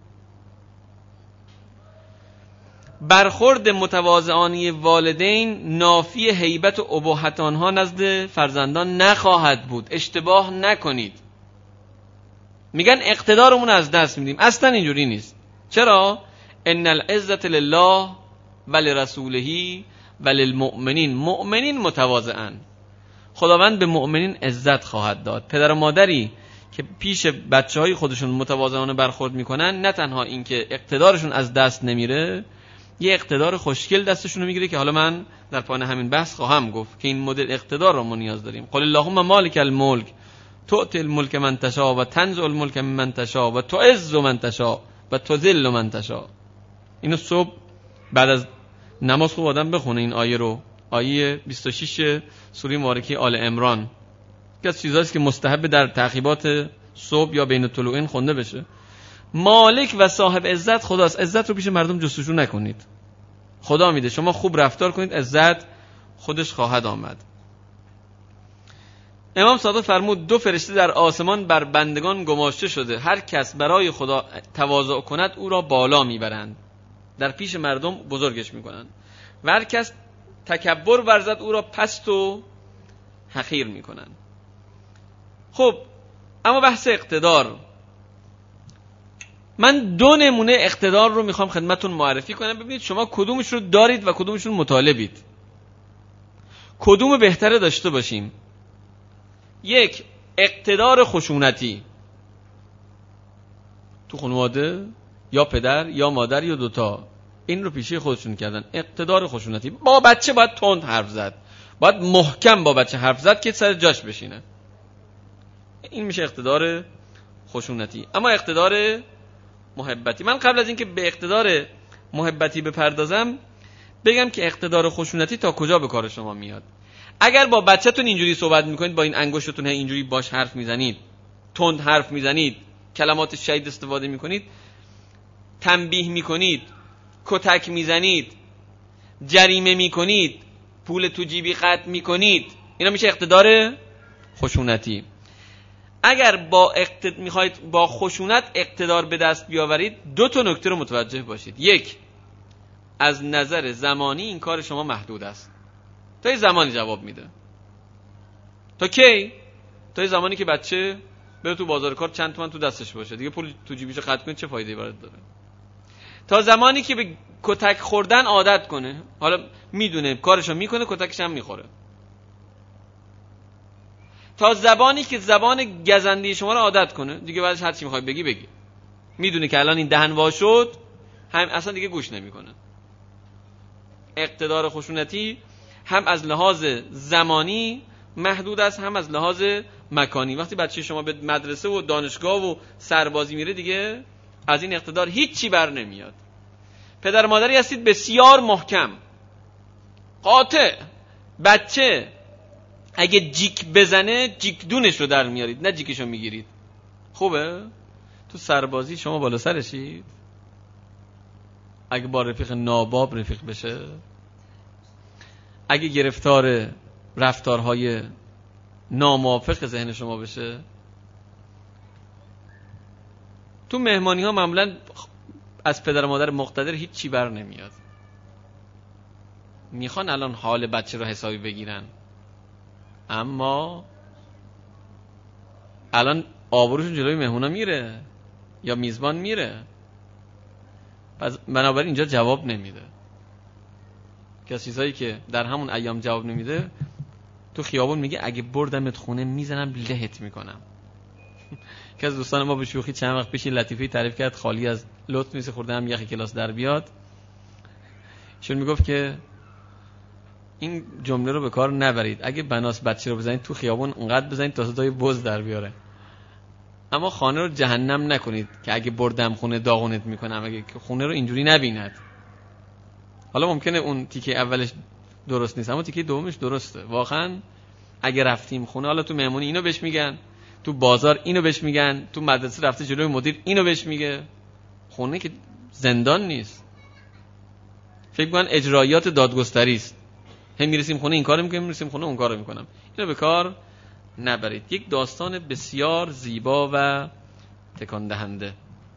برخورد متواضعانه والدین نافی هیبت و اباحت آنها نزد فرزندان نخواهد بود. اشتباه نکنید. میگن اقتدارمون از دست میدیم، اصلا اینجوری نیست. چرا؟ ان العزة لله ولرسوله وللمؤمنین. مؤمنین متواضعن، خداوند به مؤمنین عزت خواهد داد. پدر و مادری که پیش بچه‌های خودشون متواضعانه برخورد میکنن، نه تنها اینکه اقتدارشون از دست نمیره، یه اقتدار خوشگل دستشون رو میگیره که حالا من در پایان همین بحث خواهم گفت که این مدل اقتدار رو ما نیاز داریم. قل اللهم مالک الملک تؤتی الملک من تشاء و تنزع الملک ممن تشاء و تعز من تشاء و تذل من تشاء. اینو صبح بعد از نماز خوب آدم بخونه این آیه رو، آیه 26 سوره مبارکه آل عمران، که از چیزاییست که مستحب در تعقیبات صبح یا بین طلوعین خونده بشه. مالک و صاحب عزت خداست. عزت رو پیش مردم جستجو نکنید، خدا میده. شما خوب رفتار کنید، عزت خودش خواهد آمد. امام صادق فرمود 2 فرشته در آسمان بر بندگان گماشته شده، هر کس برای خدا تواضع کند او را بالا میبرند، در پیش مردم بزرگش میکنند، و هر کس تکبر ورزد او را پست و حقیر میکنند. خب اما بحث اقتدار، من 2 نمونه اقتدار رو میخوام خدمتون معرفی کنم، ببینید شما کدومش رو دارید و کدومشون مطالبید، کدوم بهتره داشته باشیم. 1 اقتدار خشونتی تو خانواده، یا پدر یا مادر یا دوتا این رو پیشه خودشون کردن. اقتدار خشونتی، با بچه باید تند حرف زد، باید محکم با بچه حرف زد که سر جاش بشینه، این میشه اقتدار خشونتی. اما اقتدار محبتی، من قبل از اینکه به اقتدار محبتی بپردازم بگم که اقتدار خشونتی تا کجا به کار شما میاد. اگر با بچه‌تون اینجوری صحبت میکنید، با این انگشتتون اینجوری باش حرف میزنید، تند حرف میزنید، کلمات شدید استفاده میکنید، تنبیه میکنید، کتک میزنید، جریمه میکنید، پول تو جیبی قطع میکنید، اینا میشه اقتدار خشونتی. اگر میخواید با خشونت اقتدار به دست بیاورید 2 تا نکته رو متوجه باشید. 1 از نظر زمانی این کار شما محدود است، تا یه زمانی جواب میده. تا کی؟ تا یه زمانی که بچه بره تو بازار کار چند تومن تو دستش باشه، دیگه پول تو جیبش قطع کنید چه فایده‌ای برات داره؟ تا زمانی که به کتک خوردن عادت کنه، حالا میدونه کارشو میکنه، کتکش هم میخوره. تا زبانی که زبان گزنده شما رو عادت کنه، دیگه بعدش هر چی میخوای بگی، میدونه که الان این دهن وا شد، هم اصلا دیگه گوش نمیکنه. اقتدار خشونتی هم از لحاظ زمانی محدود است، هم از لحاظ مکانی. وقتی بچه شما به مدرسه و دانشگاه و سربازی میره، دیگه از این اقتدار هیچی بر نمیاد. پدر مادری هستید بسیار محکم، قاطع، بچه اگه جیک بزنه جیک دونش رو در میارید، نه جیکشو میگیرید. خوبه؟ تو سربازی شما بالا سرشید؟ اگه با رفیق ناباب رفیق بشه، اگه گرفتار رفتارهای ناموافق ذهن شما بشه، تو مهمانی ها معمولا از پدر و مادر مقتدر هیچ چی بر نمیاد. میخوان الان حال بچه رو حسابی بگیرن، اما الان آبروشون جلوی مهمونا میره یا میزبان میره، پس بنابراین اینجا جواب نمیده. که از چیزهایی که در همون ایام جواب نمیده، تو خیابون میگه اگه بردمت خونه میزنم لهت میکنم. که از دوستان ما به شوخی چند وقت پیش لطیفه‌ای تعریف کرد، خالی از لطف نیست خورده هم یخ کلاس در بیاد. ایشون میگفت که این جمله رو به کار نبرید، اگه بناس بچه رو بزنید تو خیابون اونقدر بزنید تا صدای بز در بیاره، اما خانه رو جهنم نکنید که اگه بردم خونه داغونت میکنم، اگه خونه رو اینجوری نبیند. حالا ممکنه اون تیکه اولش درست نیست، اما تیکه دومش درسته. واقعا اگه رفتیم خونه، حالا تو مهمونی اینو بهش میگن، تو بازار اینو بهش میگن، تو مدرسه رفته جلوی مدیر اینو بهش میگه، خونه که زندان نیست. فکر می‌کنن اجرایات دادگستری است، هم میرسیم خونه این کارو میکنیم، میرسیم خونه اون کارو میکنم. اینو به کار نبرید. یک داستان بسیار زیبا و تکان دهنده.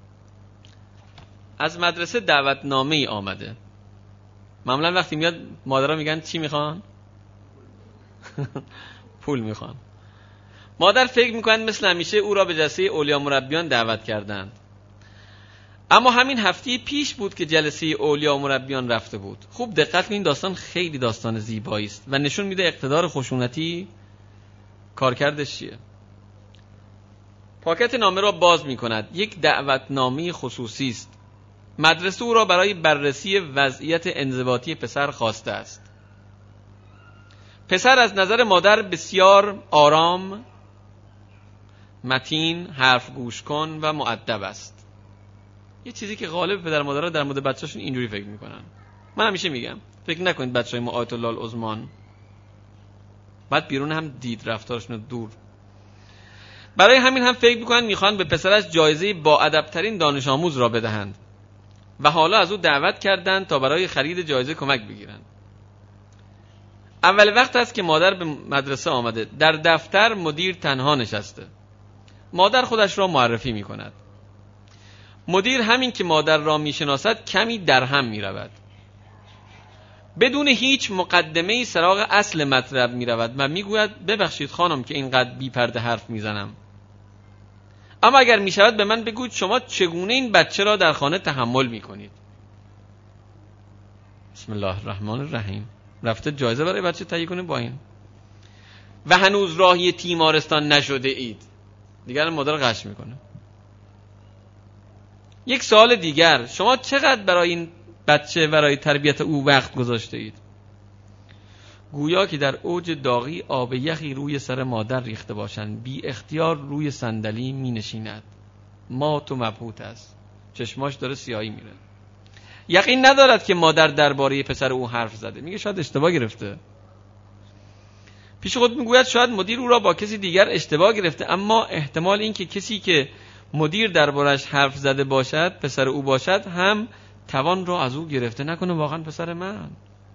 از مدرسه دعوتنامه‌ای آمده. معمولا وقتی میاد مادرها میگن چی میخوان؟ پول میخوان. مادر فکر میکنن مثل همیشه او را به جلسه اولیا مربیان دعوت کردند. اما همین هفته پیش بود که جلسه اولیا مربیان رفته بود. خوب دقت کنید، این داستان خیلی داستان زیبایی است و نشون میده اقتدار خشونتی کارکردش چیه. پاکت نامه را باز میکند. یک دعوتنامه خصوصی است. مدرسه او را برای بررسی وضعیت انضباطی پسر خواسته است. پسر از نظر مادر بسیار آرام، متین، حرف گوش کن و مؤدب است. یه چیزی که غالب پدر مادرها در مورد بچه‌شون اینجوری فکر میکنن. من همیشه میگم فکر نکنید بچهای ما آیت الله العظمان، بعد بیرون هم دید رفتارشون دور. برای همین هم فکر میکنن میخوان به پسرش جایزه با ادب‌ترین دانش آموز را بدهند و حالا از او دعوت کردند تا برای خرید جایزه کمک بگیرند. اول وقت است که مادر به مدرسه آمده. در دفتر مدیر تنها نشسته. مادر خودش را معرفی میکند. مدیر همین که مادر را میشناسد کمی در هم میرود. بدون هیچ مقدمه‌ای سراغ اصل مطلب میرود و میگوید ببخشید خانم که اینقدر بی پرده حرف میزنم، اما اگر میشود به من بگوید شما چگونه این بچه را در خانه تحمل میکنید. بسم الله الرحمن الرحیم. رفته جایزه برای بچه تهیه کنه با این و هنوز راهی تیمارستان نشده اید. دیگر مادر غش میکنه. یک سوال دیگر، شما چقدر برای این بچه برای تربیت او وقت گذاشته اید؟ گویا که در اوج داغی آب یخی روی سر مادر ریخته باشند. بی اختیار روی صندلی می نشیند. مات و مبهوت است. چشماش داره سیاهی میره. یقین ندارد که مادر درباره پسر او حرف زده. میگه شاید اشتباه گرفته. پیش خود میگوید شاید مدیر او را با کسی دیگر اشتباه گرفته، اما احتمال این که کسی که مدیر دربارش حرف زده باشد پسر او باشد هم توان را از او گرفته نکنه واقعا پسر من.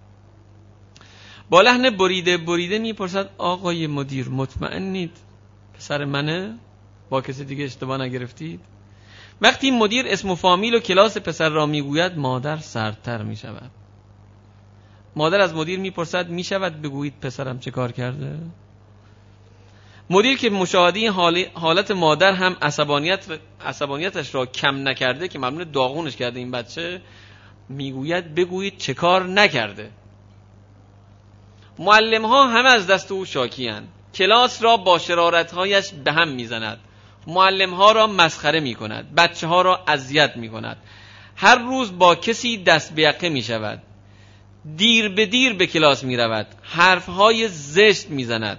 با لحن بریده بریده میپرسد آقای مدیر مطمئنید پسر منه؟ با کسی دیگه اشتباه نگرفتید؟ وقتی مدیر اسم و فامیل و کلاس پسر را میگوید مادر سردتر میشود. مادر از مدیر میپرسد میشود بگویید پسرم چه کار کرده؟ مدیر که مشاهده حالت مادر هم عصبانیتش را کم نکرده که معلومه داغونش کرده این بچه، میگوید بگویید چه کار نکرده. معلم ها همه از دست او شاکی‌اند. کلاس را با شرارت‌هایش به هم میزند. معلم ها را مسخره میکند. بچه ها را اذیت میکند. هر روز با کسی دست به یقه میشود. دیر به دیر به کلاس میرود. حرفهای زشت میزند.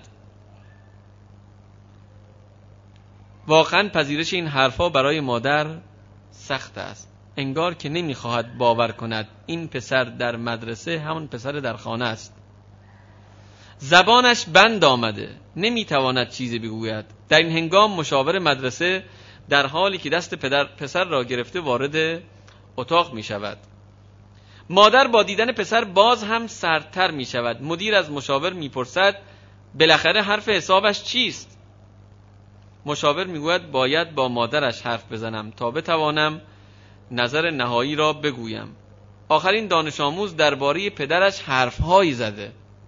واقعا پذیرش این حرفا برای مادر سخت است. انگار که نمیخواهد باور کند این پسر در مدرسه همون پسر در خانه است. زبانش بند آمده، نمیتواند چیزی بگوید. در این هنگام مشاور مدرسه در حالی که دست پسر را گرفته وارد اتاق می شود. مادر با دیدن پسر باز هم سردتر می شود. مدیر از مشاور می پرسد بالاخره حرف حسابش چیست؟ مشاور می گوید باید با مادرش حرف بزنم تا بتوانم نظر نهایی را بگویم. آخرین دانش آموز درباره پدرش حرفهایی زده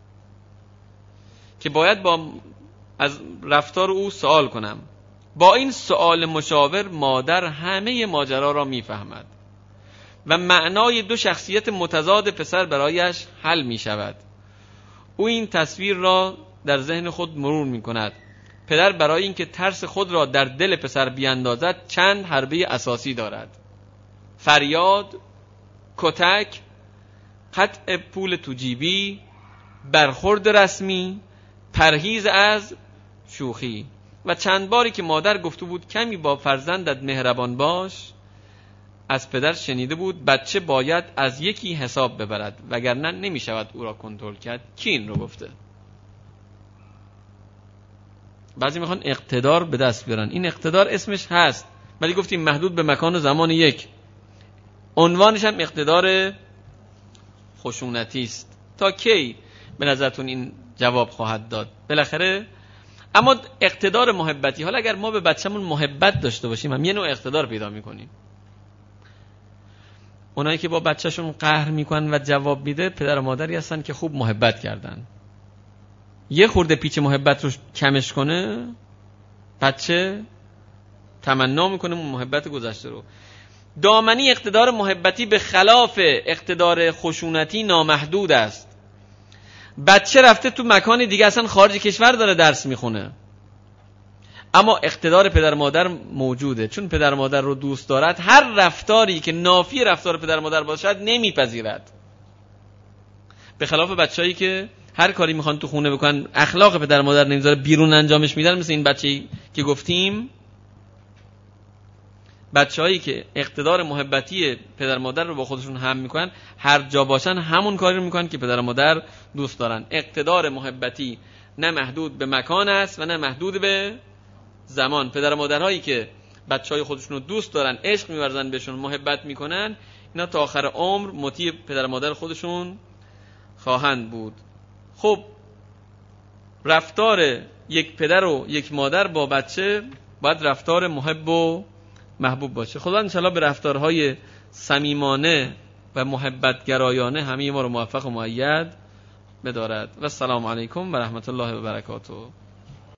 که باید از رفتار او سوال کنم. با این سوال مشاور مادر همه ماجرا را میفهمد و معنای دو شخصیت متضاد پسر برایش حل می شود. او این تصویر را در ذهن خود مرور می کند. پدر برای اینکه ترس خود را در دل پسر بیاندازد چند حربه اساسی دارد: فریاد، کتک، قطع پول تو جیبی، برخورد رسمی، پرهیز از شوخی. و چند باری که مادر گفته بود کمی با فرزندت مهربان باش، از پدر شنیده بود بچه باید از یکی حساب ببرد وگرنه نمی شود او را کنترل کرد. کی این رو گفته؟ بعضی میخوان اقتدار به دست بیارن. این اقتدار اسمش هست ولی گفتیم محدود به مکان و زمان یک. عنوانش هم اقتدار خشونتی است. تا کی به نظرتون این جواب خواهد داد؟ بالاخره اما اقتدار محبتی. حالا اگر ما به بچه‌مون محبت داشته باشیم هم یه نوع اقتدار پیدا میکنیم. اونایی که با بچه‌شون قهر میکنن و جواب میده پدر و مادری هستن که خوب محبت کردن. یه خورده پیچ محبت رو کمش کنه بچه تمنا میکنه محبت گذشته رو. دامنی اقتدار محبتی به خلاف اقتدار خشونتی نامحدود است. بچه رفته تو مکان دیگه اصلا خارج کشور داره درس میخونه، اما اقتدار پدر مادر موجوده، چون پدر مادر رو دوست دارد هر رفتاری که نافی رفتار پدر مادر باشد نمیپذیرد. به خلاف بچه‌ای که هر کاری میخوان تو خونه بکنن اخلاق پدر مادر نمیذاره بیرون انجامش میدن، مثل این بچه‌ای که گفتیم. بچه‌هایی که اقتدار محبتی پدر مادر رو با خودشون هم میکنن هر جا باشن همون کاری رو میکنن که پدر مادر دوست دارن. اقتدار محبتی نه محدود به مکان است و نه محدود به زمان. پدر مادرهایی که بچه‌های خودشون رو دوست دارن، عشق می‌ورزن بهشون، محبت میکنن، اینا تا آخر عمر مطیع پدر مادر خودشون خواهند بود. خب رفتار یک پدر و یک مادر با بچه باید رفتار محب و محبوب باشه. خدا انشالله به رفتارهای صمیمانه و محبت گرایانه همه ما رو موفق و مؤید بدارد. و السلام علیکم و رحمت الله و برکاته.